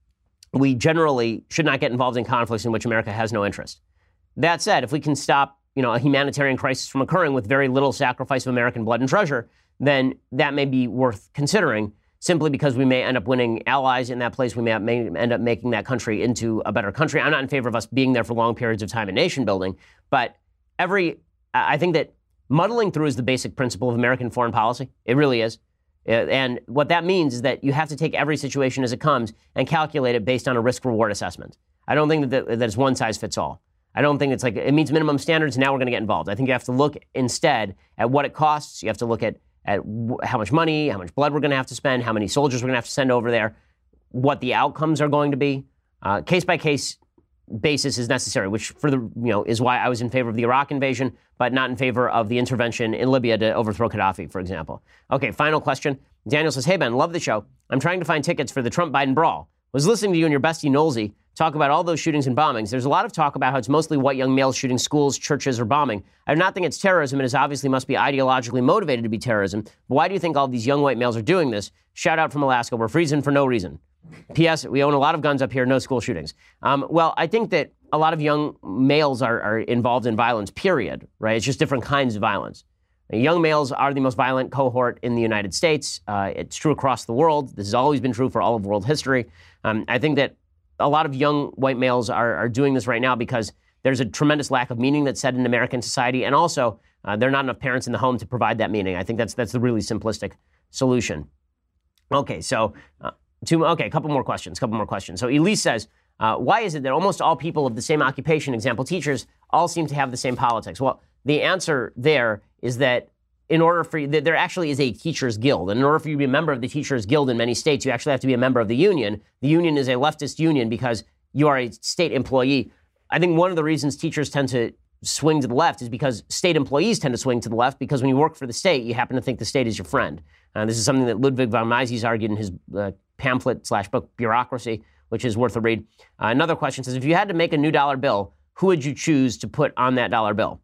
we generally should not get involved in conflicts in which America has no interest. That said, if we can stop, you know, a humanitarian crisis from occurring with very little sacrifice of American blood and treasure, then that may be worth considering, simply because we may end up winning allies in that place. We may, may end up making that country into a better country. I'm not in favor of us being there for long periods of time in nation building, but every, I think that muddling through is the basic principle of American foreign policy. It really is. And what that means is that you have to take every situation as it comes and calculate it based on a risk-reward assessment. I don't think that, that it's one size fits all. I don't think it's like it meets minimum standards, now we're going to get involved. I think you have to look instead at what it costs. You have to look at, at how much money, how much blood we're going to have to spend, how many soldiers we're going to have to send over there, what the outcomes are going to be. Uh, case-by-case basis is necessary, which for the you know is why I was in favor of the Iraq invasion, but not in favor of the intervention in Libya to overthrow Gaddafi, for example. Okay, final question. Daniel says, hey, Ben, love the show. I'm trying to find tickets for the Trump-Biden brawl. Was listening to you and your bestie Knowlesy talk about all those shootings and bombings. There's a lot of talk about how it's mostly white young males shooting schools, churches, or bombing. I do not think it's terrorism. It is obviously must be ideologically motivated to be terrorism. But why do you think all these young white males are doing this? Shout out from Alaska. We're freezing for no reason. P S. We own a lot of guns up here. No school shootings. Um, well, I think that a lot of young males are, are involved in violence, period, right? It's just different kinds of violence. Young males are the most violent cohort in the United States. Uh, it's true across the world. This has always been true for all of world history. Um, I think that a lot of young white males are, are doing this right now because there's a tremendous lack of meaning that's set in American society, and also uh, there are not enough parents in the home to provide that meaning. I think that's that's the really simplistic solution. Okay, so uh, two, okay, a couple more questions, couple more questions. So Elise says, uh, why is it that almost all people of the same occupation, example teachers, all seem to have the same politics? Well, the answer there is that in order for you, there actually is a teachers guild. And in order for you to be a member of the teachers guild in many states, you actually have to be a member of the union. The union is a leftist union because you are a state employee. I think one of the reasons teachers tend to swing to the left is because state employees tend to swing to the left, because when you work for the state, you happen to think the state is your friend. Uh, this is something that Ludwig von Mises argued in his uh, pamphlet slash book, Bureaucracy, which is worth a read. Uh, another question says, if you had to make a new dollar bill, who would you choose to put on that dollar bill?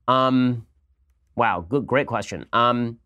Um, wow, good, great question. Um,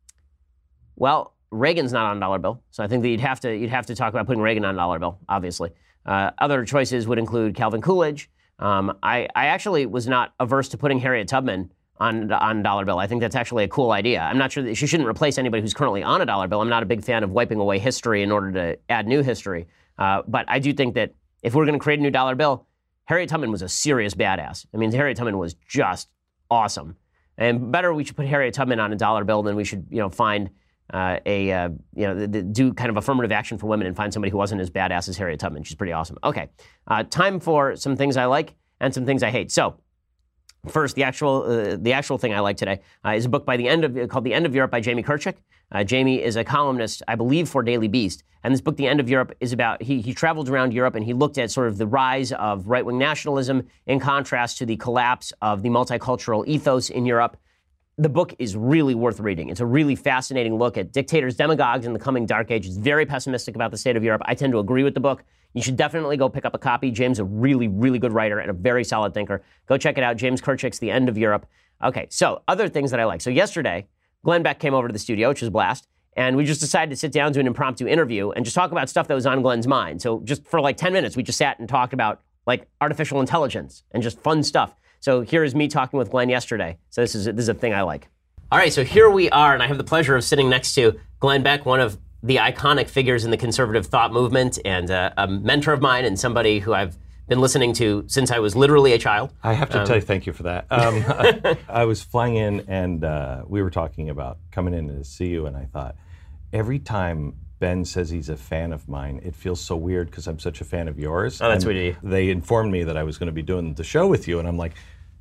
well, Reagan's not on a dollar bill, so I think that you'd have to you'd have to talk about putting Reagan on a dollar bill, obviously. Uh, other choices would include Calvin Coolidge. Um, I, I actually was not averse to putting Harriet Tubman on on a dollar bill. I think that's actually a cool idea. I'm not sure that she shouldn't replace anybody who's currently on a dollar bill. I'm not a big fan of wiping away history in order to add new history. Uh, but I do think that if we're going to create a new dollar bill, Harriet Tubman was a serious badass. I mean, Harriet Tubman was just awesome. And better, we should put Harriet Tubman on a dollar bill than we should, you know, find uh, a, uh, you know, the, the, do kind of affirmative action for women and find somebody who wasn't as badass as Harriet Tubman. She's pretty awesome. Okay, uh, time for some things I like and some things I hate. So, first, the actual uh, the actual thing I like today uh, is a book by the end of called The End of Europe by Jamie Kirchick. Uh, Jamie is a columnist, I believe, for Daily Beast. And this book, The End of Europe, is about, he, he traveled around Europe and he looked at sort of the rise of right-wing nationalism in contrast to the collapse of the multicultural ethos in Europe. The book is really worth reading. It's a really fascinating look at dictators, demagogues in the coming dark age. It's very pessimistic about the state of Europe. I tend to agree with the book. You should definitely go pick up a copy. James is a really, really good writer and a very solid thinker. Go check it out. James Kirchick's The End of Europe. Okay, so other things that I like. So yesterday, Glenn Beck came over to the studio, which was a blast, and we just decided to sit down to an impromptu interview and just talk about stuff that was on Glenn's mind. So just for like ten minutes, we just sat and talked about like artificial intelligence and just fun stuff. So here is me talking with Glenn yesterday. So this is, this is a thing I like. All right, so here we are, and I have the pleasure of sitting next to Glenn Beck, one of the iconic figures in the conservative thought movement and uh, a mentor of mine and somebody who I've been listening to since I was literally a child. I have to um, tell you, thank you for that. Um, I, I was flying in, and uh, we were talking about coming in to see you, and I thought, every time Ben says he's a fan of mine, it feels so weird because I'm such a fan of yours. Oh, that's and what you. They informed me that I was going to be doing the show with you, and I'm like,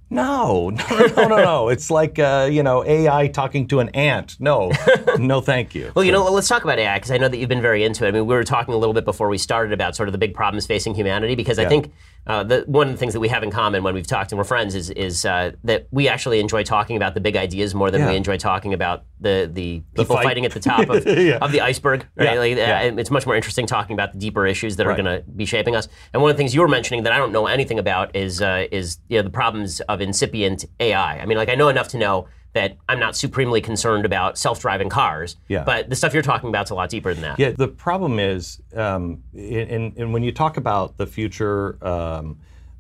No, no, no, no, no. It's like, uh, you know, A I talking to an ant. No, no, thank you. Well, you know, let's talk about A I, because I know that you've been very into it. I mean, we were talking a little bit before we started about sort of the big problems facing humanity, because yeah. I think uh, the, one of the things that we have in common when we've talked and we're friends is, is uh, that we actually enjoy talking about the big ideas more than yeah. we enjoy talking about the, the people the fight. fighting at the top of, yeah. of the iceberg. Right? Yeah. Like, yeah. uh, it's much more interesting talking about the deeper issues that right. are going to be shaping us. And one of the things you were mentioning that I don't know anything about is, uh, is you know, the problems of incipient A I. I mean, like, I know enough to know that I'm not supremely concerned about self-driving cars, yeah. but the stuff you're talking about is a lot deeper than that. Yeah, the problem is, um, in, in, when you talk about the future, um,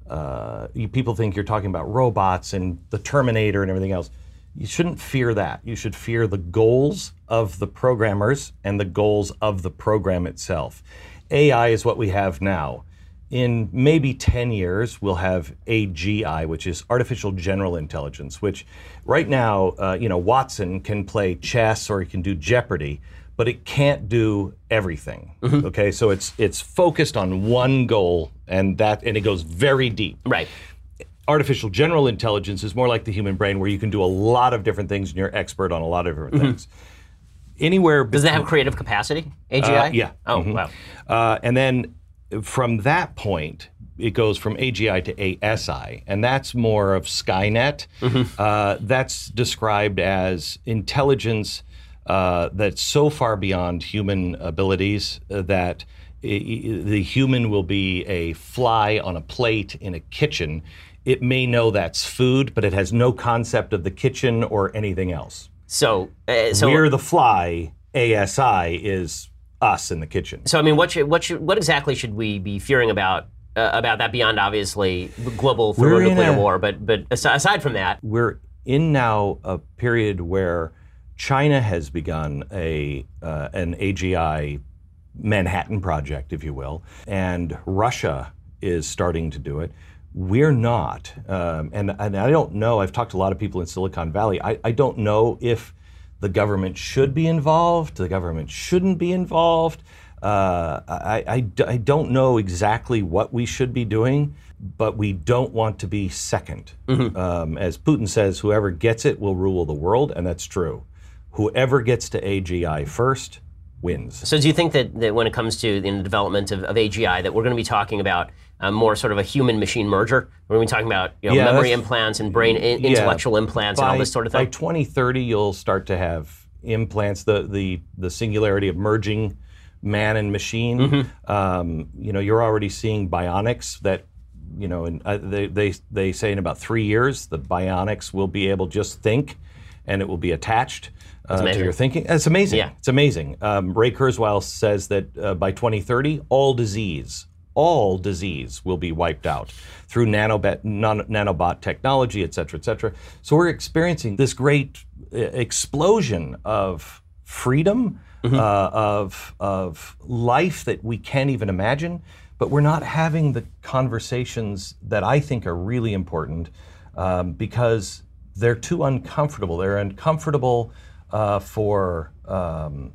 uh, you, people think you're talking about robots and the Terminator and everything else. You shouldn't fear that. You should fear the goals of the programmers and the goals of the program itself. A I is what we have now. In maybe ten years, we'll have A G I, which is artificial general intelligence, which right now, uh, you know, Watson can play chess or he can do Jeopardy, but it can't do everything. Mm-hmm. Okay, so it's it's focused on one goal, and that and it goes very deep. Right. Artificial general intelligence is more like the human brain, where you can do a lot of different things and you're expert on a lot of different mm-hmm. things. Anywhere. Does that have creative capacity? A G I? Uh, yeah. Oh, mm-hmm. wow. Uh, and then. From that point, it goes from A G I to A S I, and that's more of Skynet. Mm-hmm. Uh, that's described as intelligence uh, that's so far beyond human abilities uh, that I- the human will be a fly on a plate in a kitchen. It may know that's food, but it has no concept of the kitchen or anything else. So, uh, so we're the fly. A S I is us in the kitchen. So, I mean, what should, what should, what exactly should we be fearing about uh, about that beyond obviously global thermonuclear a, war? But but aside from that, we're in now a period where China has begun a uh, an A G I Manhattan Project, if you will, and Russia is starting to do it. We're not, um, and and I don't know. I've talked to a lot of people in Silicon Valley. I, I don't know if the government should be involved, the government shouldn't be involved. Uh, I, I, I don't know exactly what we should be doing, but we don't want to be second. Mm-hmm. Um, as Putin says, whoever gets it will rule the world, and that's true. Whoever gets to A G I first wins. So do you think that, that when it comes to in the development of, of A G I, that we're going to be talking about uh, more sort of a human-machine merger? We're going to be talking about you know, yeah, memory implants and brain in, yeah. intellectual implants by, and all this sort of thing? By twenty thirty, you'll start to have implants, the the, the singularity of merging man and machine. Mm-hmm. Um, you know, you're already seeing bionics that, you know, in, uh, they, they, they say in about three years, the bionics will be able to just think, and it will be attached uh, to your thinking. It's amazing. Yeah. It's amazing. Um, Ray Kurzweil says that uh, by twenty thirty, all disease, all disease will be wiped out through nanobot, non, nanobot technology, et cetera, et cetera. So we're experiencing this great uh, explosion of freedom, mm-hmm. uh, of, of life that we can't even imagine, but we're not having the conversations that I think are really important um, because they're too uncomfortable. They're uncomfortable uh, for um,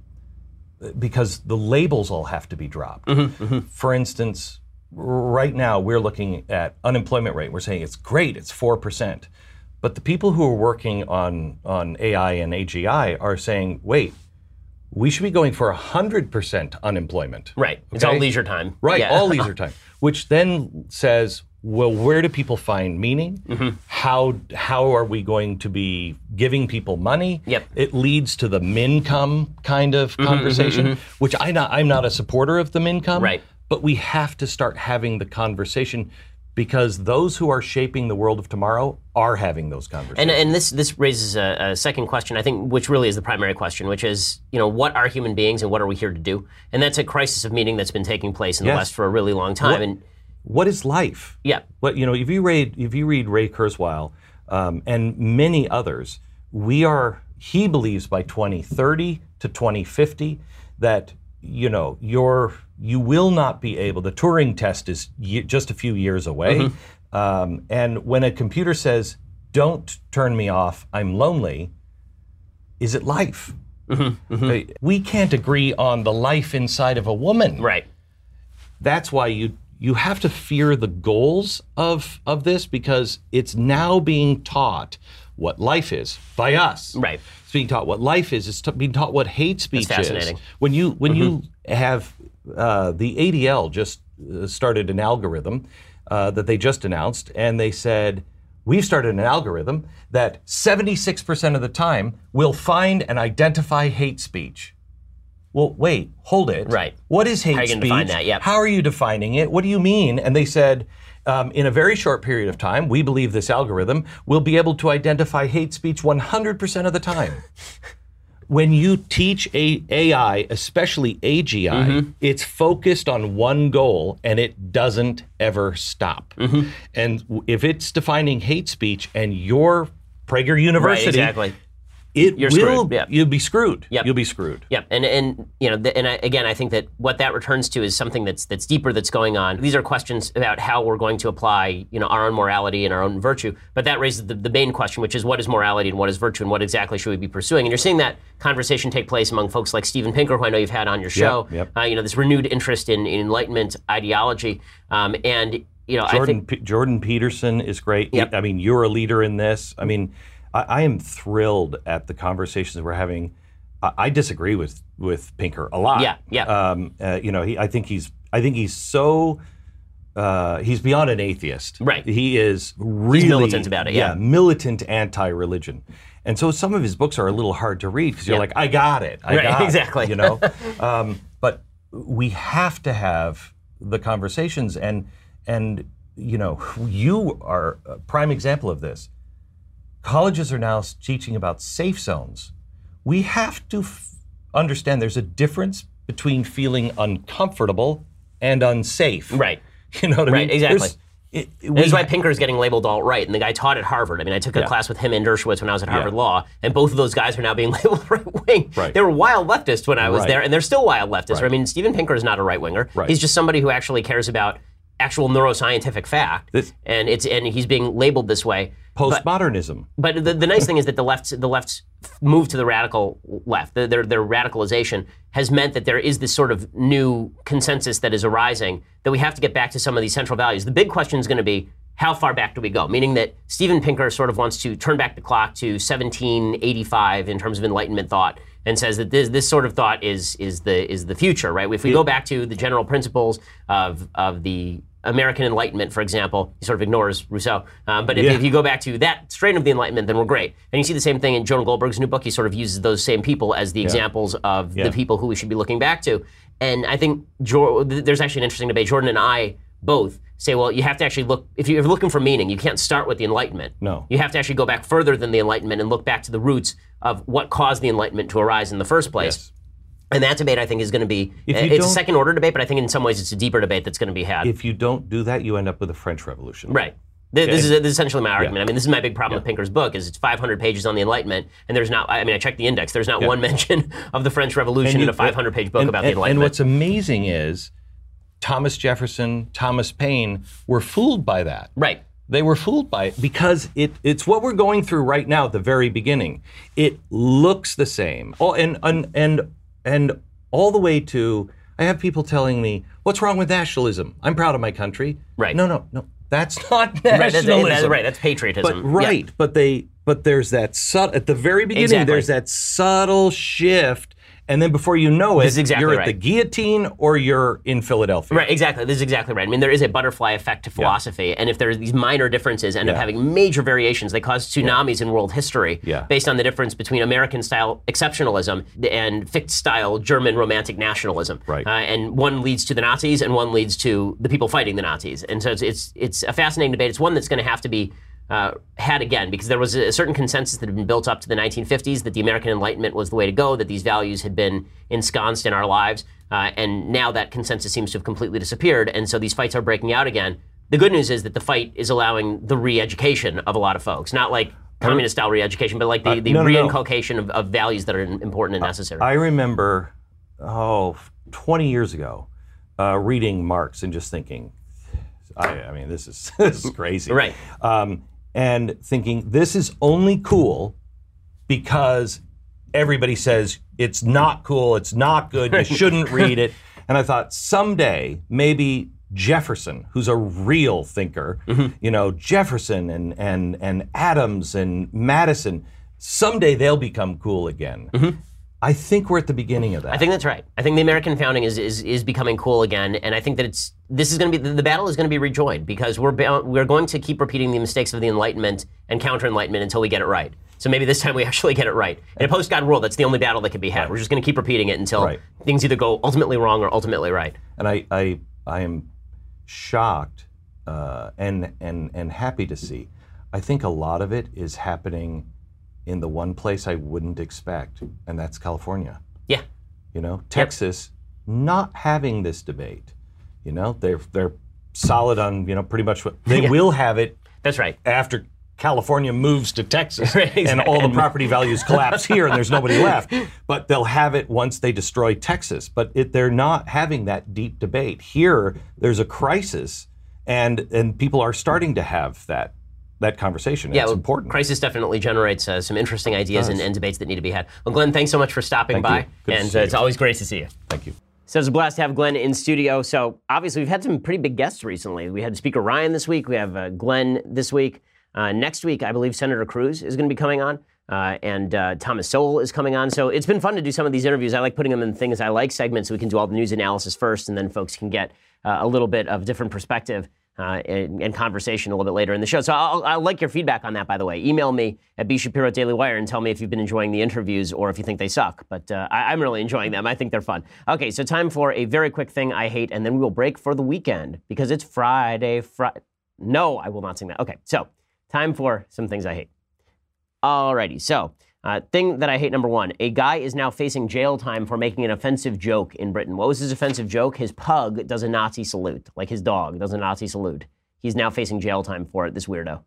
because the labels all have to be dropped. Mm-hmm, mm-hmm. For instance, right now we're looking at unemployment rate. We're saying it's great, it's four percent. But the people who are working on, on A I and A G I are saying, wait, we should be going for one hundred percent unemployment. Right, okay? It's all leisure time. Right, yeah. all leisure time. Which then says, well, where do people find meaning? Mm-hmm. How how are we going to be giving people money? Yep. It leads to the mincome kind of mm-hmm, conversation, mm-hmm, mm-hmm. which I not, I'm not a supporter of the mincome. Right. But we have to start having the conversation because those who are shaping the world of tomorrow are having those conversations. And, and this this raises a, a second question, I think, which really is the primary question, which is, you know, what are human beings and what are we here to do? And that's a crisis of meaning that's been taking place in yes. the West for a really long time. What, and what is life? Yeah. What you know, if you read if you read Ray Kurzweil um, and many others, we are. He believes by twenty thirty to twenty fifty that you know you're you will not be able. The Turing test is y- just a few years away, mm-hmm. um, and when a computer says, "Don't turn me off, I'm lonely," is it life? Mm-hmm. Mm-hmm. We can't agree on the life inside of a woman. Right. That's why you you have to fear the goals of of this, because it's now being taught what life is by us. Right. It's being taught what life is. It's t- being taught what hate speech That's fascinating. is. When you when Mm-hmm. you have uh, the A D L just uh, started an algorithm uh, that they just announced, and they said, we've started an algorithm that seventy-six percent of the time will find and identify hate speech. Well, wait, hold it. Right. What is hate How are you speech? gonna define that? Yep. How are you defining it? What do you mean? And they said, um, in a very short period of time, we believe this algorithm will be able to identify hate speech one hundred percent of the time. When you teach a AI, especially A G I, Mm-hmm. it's focused on one goal and it doesn't ever stop. Mm-hmm. And w- if it's defining hate speech and you're Prager University, Right, exactly. it You're will, screwed, yeah. you'll be screwed. Yep. You'll be screwed. Yep, and and you know, the, and I, again, I think that what that returns to is something that's that's deeper, that's going on. These are questions about how we're going to apply, you know, our own morality and our own virtue. But that raises the, the main question, which is what is morality and what is virtue, and what exactly should we be pursuing? And you're seeing that conversation take place among folks like Steven Pinker, who I know you've had on your show. Yep, yep. Uh, you know, this renewed interest in, in Enlightenment ideology, um, and you know, I Jordan think P- Jordan Peterson is great. Yep. I mean, you're a leader in this. I mean, I, I am thrilled at the conversations that we're having. I, I disagree with with Pinker a lot. Yeah, yeah. Um, uh, you know, he, I think he's I think he's so uh, he's beyond an atheist. Right. He is really militant about it, yeah. militant anti-religion. And so some of his books are a little hard to read because you're Yeah. like, I got it. I Right, got exactly. it, you know. um, but we have to have the conversations, and and you know, you are a prime example of this. Colleges are now teaching about safe zones. We have to f- understand there's a difference between feeling uncomfortable and unsafe. right. You know what I Right, mean? exactly. There's- It, And we That's why ha- Pinker's getting labeled alt-right, and the guy taught at Harvard. I mean, I took a Yeah. class with him and Dershowitz when I was at Harvard Yeah. Law, and both of those guys are now being labeled right-wing. Right. They were wild leftists when I was Right. there, and they're still wild leftists. Right. I mean, Steven Pinker is not a right-winger. Right. He's just somebody who actually cares about actual neuroscientific fact, This- and it's and he's being labeled this way. But- postmodernism. But the, the nice thing is that the left's the left's move to the radical left, the, their their radicalization has meant that there is this sort of new consensus that is arising that we have to get back to some of these central values. The big question is going to be, how far back do we go? Meaning that Steven Pinker sort of wants to turn back the clock to seventeen eighty-five in terms of Enlightenment thought, and says that this this sort of thought is is the is the future, right? If we go back to the general principles of of the American Enlightenment, for example, he sort of ignores Rousseau. Um, but if, Yeah. if you go back to that strain of the Enlightenment, then we're great. And you see the same thing in Jonah Goldberg's new book. He sort of uses those same people as the examples of Yeah. the people who we should be looking back to. And I think Jor- there's actually an interesting debate. Jordan and I both say, well, you have to actually look, if you're looking for meaning, you can't start with the Enlightenment. No. You have to actually go back further than the Enlightenment and look back to the roots of what caused the Enlightenment to arise in the first place. Yes. And that debate, I think, is going to be, If you it's a don't- second order debate, but I think in some ways it's a deeper debate that's going to be had. If you don't do that, you end up with a French Revolution. Right. Th- This is, this is essentially my argument. Yeah. I mean, this is my big problem with Pinker's book, is it's five hundred pages on the Enlightenment, and there's not, I mean, I checked the index, there's not Yeah. one mention of the French Revolution you- in a five hundred page book and- about and- the Enlightenment. And what's amazing is Thomas Jefferson, Thomas Paine were fooled by that. Right. They were fooled by it because it, it's what we're going through right now at the very beginning. It looks the same. Oh, and, and, and, and all the way to, I have people telling me, what's wrong with nationalism? I'm proud of my country. Right. No, no, no. That's not Right, that's, nationalism. that's, right, that's patriotism. But right, Yeah. but they, but there's that subtle at the very beginning. Exactly. There's that subtle shift, and then before you know it, This is exactly you're at right. the guillotine or you're in Philadelphia. Right, exactly. This is exactly right. I mean, there is a butterfly effect to philosophy, and if there's these minor differences end up Yeah. having major variations, they cause tsunamis in world history Yeah. based on the difference between American-style exceptionalism and Fichte-style German romantic nationalism. Right. Uh, and one leads to the Nazis, and one leads to the people fighting the Nazis. And so it's it's, it's a fascinating debate. It's one that's going to have to be Uh, had again, because there was a certain consensus that had been built up to the nineteen fifties that the American Enlightenment was the way to go, that these values had been ensconced in our lives, uh, and now that consensus seems to have completely disappeared, and so these fights are breaking out again. The good news is that the fight is allowing the re-education of a lot of folks, not like communist-style re-education, but like the, Uh, the no, no, no. re-inculcation of, of values that are important and necessary. I remember, oh, twenty years ago, uh, reading Marx and just thinking, I, I mean, this is this is crazy. Right. Um, and thinking this is only cool because everybody says it's not cool, it's not good, you shouldn't read it. And I thought someday maybe Jefferson, who's a real thinker, mm-hmm. you know, Jefferson and and and Adams and Madison, someday they'll become cool again. Mm-hmm. I think we're at the beginning of that. I think that's right. I think the American founding is is, is becoming cool again, and I think that it's this is going to be the, the battle is going to be rejoined because we're we're going to keep repeating the mistakes of the Enlightenment and counter-Enlightenment until we get it right. So maybe this time we actually get it right. In a post-God world, that's the only battle that can be had. Right. We're just going to keep repeating it until right. things either go ultimately wrong or ultimately right. And I I I am shocked uh, and and and happy to see. I think a lot of it is happening in the one place I wouldn't expect, and that's California. Yeah. You know, Texas yep. not having this debate. You know, they're they're solid on, you know, pretty much what they yeah. will have it. That's right. After California moves to Texas exactly. and all the property values collapse here and there's nobody left. But they'll have it once they destroy Texas. But it, they're not having that deep debate. Here, there's a crisis, and and people are starting to have that that conversation. Yeah, it's well, important. Crisis definitely generates uh, some interesting ideas and, and debates that need to be had. Well, Glenn, thanks so much for stopping Thank by. You. Good and to uh, it's always great to see you. Thank you. So it's a blast to have Glenn in studio. So obviously we've had some pretty big guests recently. We had Speaker Ryan this week. We have uh, Glenn this week. Uh, next week, I believe Senator Cruz is going to be coming on. Uh, and uh, Thomas Sowell is coming on. So it's been fun to do some of these interviews. I like putting them in things I like segments so we can do all the news analysis first, and then folks can get uh, a little bit of different perspective uh, and, and conversation a little bit later in the show. So I'll, I'll like your feedback on that, by the way. Email me at B. Shapiro at Daily Wire and tell me if you've been enjoying the interviews or if you think they suck. But uh, I, I'm really enjoying them. I think they're fun. Okay, so time for a very quick thing I hate, and then we will break for the weekend because it's Friday. Friday. No, I will not sing that. Okay, so time for some things I hate. Alrighty, so uh, thing that I hate, number one, a guy is now facing jail time for making an offensive joke in Britain. What was his offensive joke? His pug does a Nazi salute, like his dog does a Nazi salute. He's now facing jail time for it, this weirdo.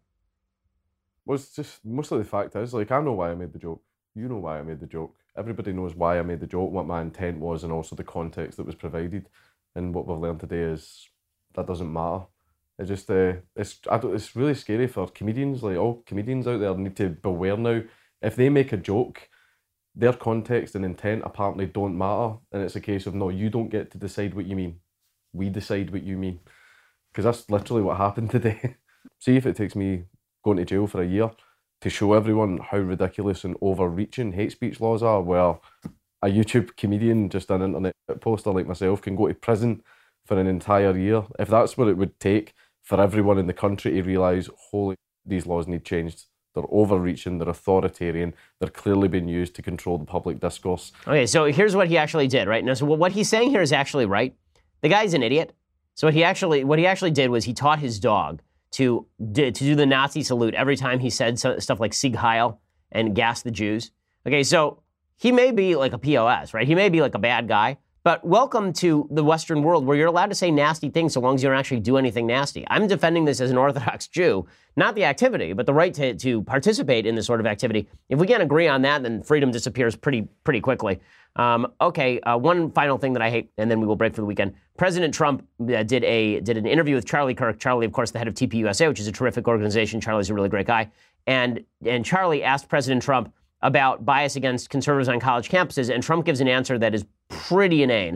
Well, it's just, mostly the fact is, like, I know why I made the joke. You know why I made the joke. Everybody knows why I made the joke, what my intent was, and also the context that was provided. And what we've learned today is that doesn't matter. It's just, uh, it's I don't, it's really scary for comedians. Like, all comedians out there need to beware now. If they make a joke, their context and intent apparently don't matter. And it's a case of, no, you don't get to decide what you mean. We decide what you mean. Because that's literally what happened today. See if it takes me going to jail for a year to show everyone how ridiculous and overreaching hate speech laws are. Well, a YouTube comedian, just an internet poster like myself, can go to prison for an entire year. If that's what it would take for everyone in the country to realise, holy, these laws need changed. They're overreaching, they're authoritarian, they're clearly being used to control the public discourse. Okay, so here's what he actually did, right? Now, so what he's saying here is actually right. The guy's an idiot. So what he actually what he actually did was he taught his dog to, to do the Nazi salute every time he said so, stuff like Sieg Heil and gas the Jews. Okay, so he may be like a P O S, right? He may be like a bad guy. But welcome to the Western world where you're allowed to say nasty things so long as you don't actually do anything nasty. I'm defending this as an Orthodox Jew, not the activity, but the right to, to participate in this sort of activity. If we can't agree on that, then freedom disappears pretty pretty quickly. Um, okay, uh, one final thing that I hate, and then we will break for the weekend. President Trump uh, did a did an interview with Charlie Kirk. Charlie, of course, the head of T P U S A, which is a terrific organization. Charlie's a really great guy. And and Charlie asked President Trump about bias against conservatives on college campuses, and Trump gives an answer that is pretty inane.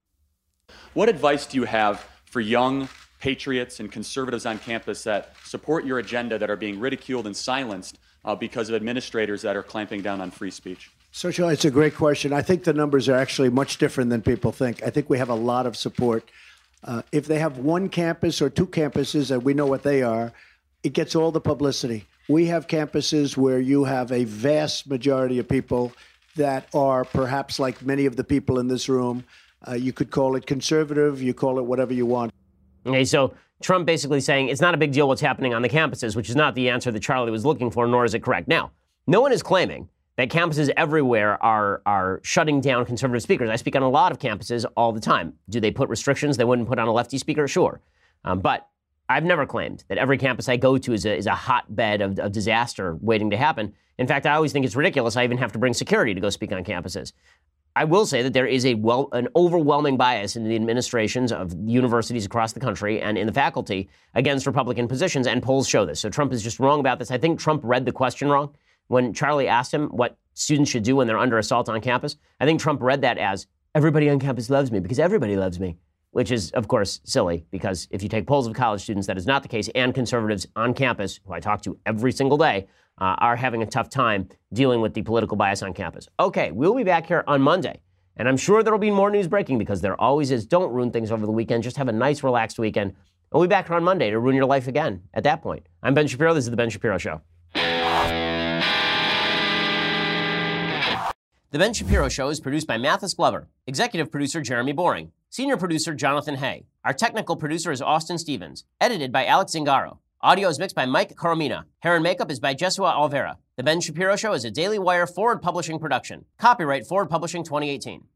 What advice do you have for young patriots and conservatives on campus that support your agenda that are being ridiculed and silenced uh, because of administrators that are clamping down on free speech? So, Sean, it's a great question. I think the numbers are actually much different than people think. I think we have a lot of support. Uh, if they have one campus or two campuses, and we know what they are, it gets all the publicity. We have campuses where you have a vast majority of people that are perhaps like many of the people in this room. Uh, you could call it conservative, you call it whatever you want. Okay, so Trump basically saying it's not a big deal what's happening on the campuses, which is not the answer that Charlie was looking for, nor is it correct. Now, no one is claiming that campuses everywhere are are shutting down conservative speakers. I speak on a lot of campuses all the time. Do they put restrictions they wouldn't put on a lefty speaker? Sure. Um, but I've never claimed that every campus I go to is a, is a hotbed of, of disaster waiting to happen. In fact, I always think it's ridiculous I even have to bring security to go speak on campuses. I will say that there is a well, an overwhelming bias in the administrations of universities across the country and in the faculty against Republican positions, and polls show this. So Trump is just wrong about this. I think Trump read the question wrong. When Charlie asked him what students should do when they're under assault on campus, I think Trump read that as, everybody on campus loves me because everybody loves me. which is, of course, silly, because if you take polls of college students, that is not the case, and conservatives on campus, who I talk to every single day, uh, are having a tough time dealing with the political bias on campus. Okay, we'll be back here on Monday, and I'm sure there will be more news breaking, because there always is. Don't ruin things over the weekend. Just have a nice, relaxed weekend. And we'll be back here on Monday to ruin your life again at that point. I'm Ben Shapiro. This is The Ben Shapiro Show. The Ben Shapiro Show is produced by Mathis Glover, executive producer Jeremy Boring, senior producer Jonathan Hay. Our technical producer is Austin Stevens, edited by Alex Zingaro. Audio is mixed by Mike Coromina. Hair and makeup is by Jesua Alvera. The Ben Shapiro Show is a Daily Wire Forward Publishing production. Copyright Forward Publishing twenty eighteen.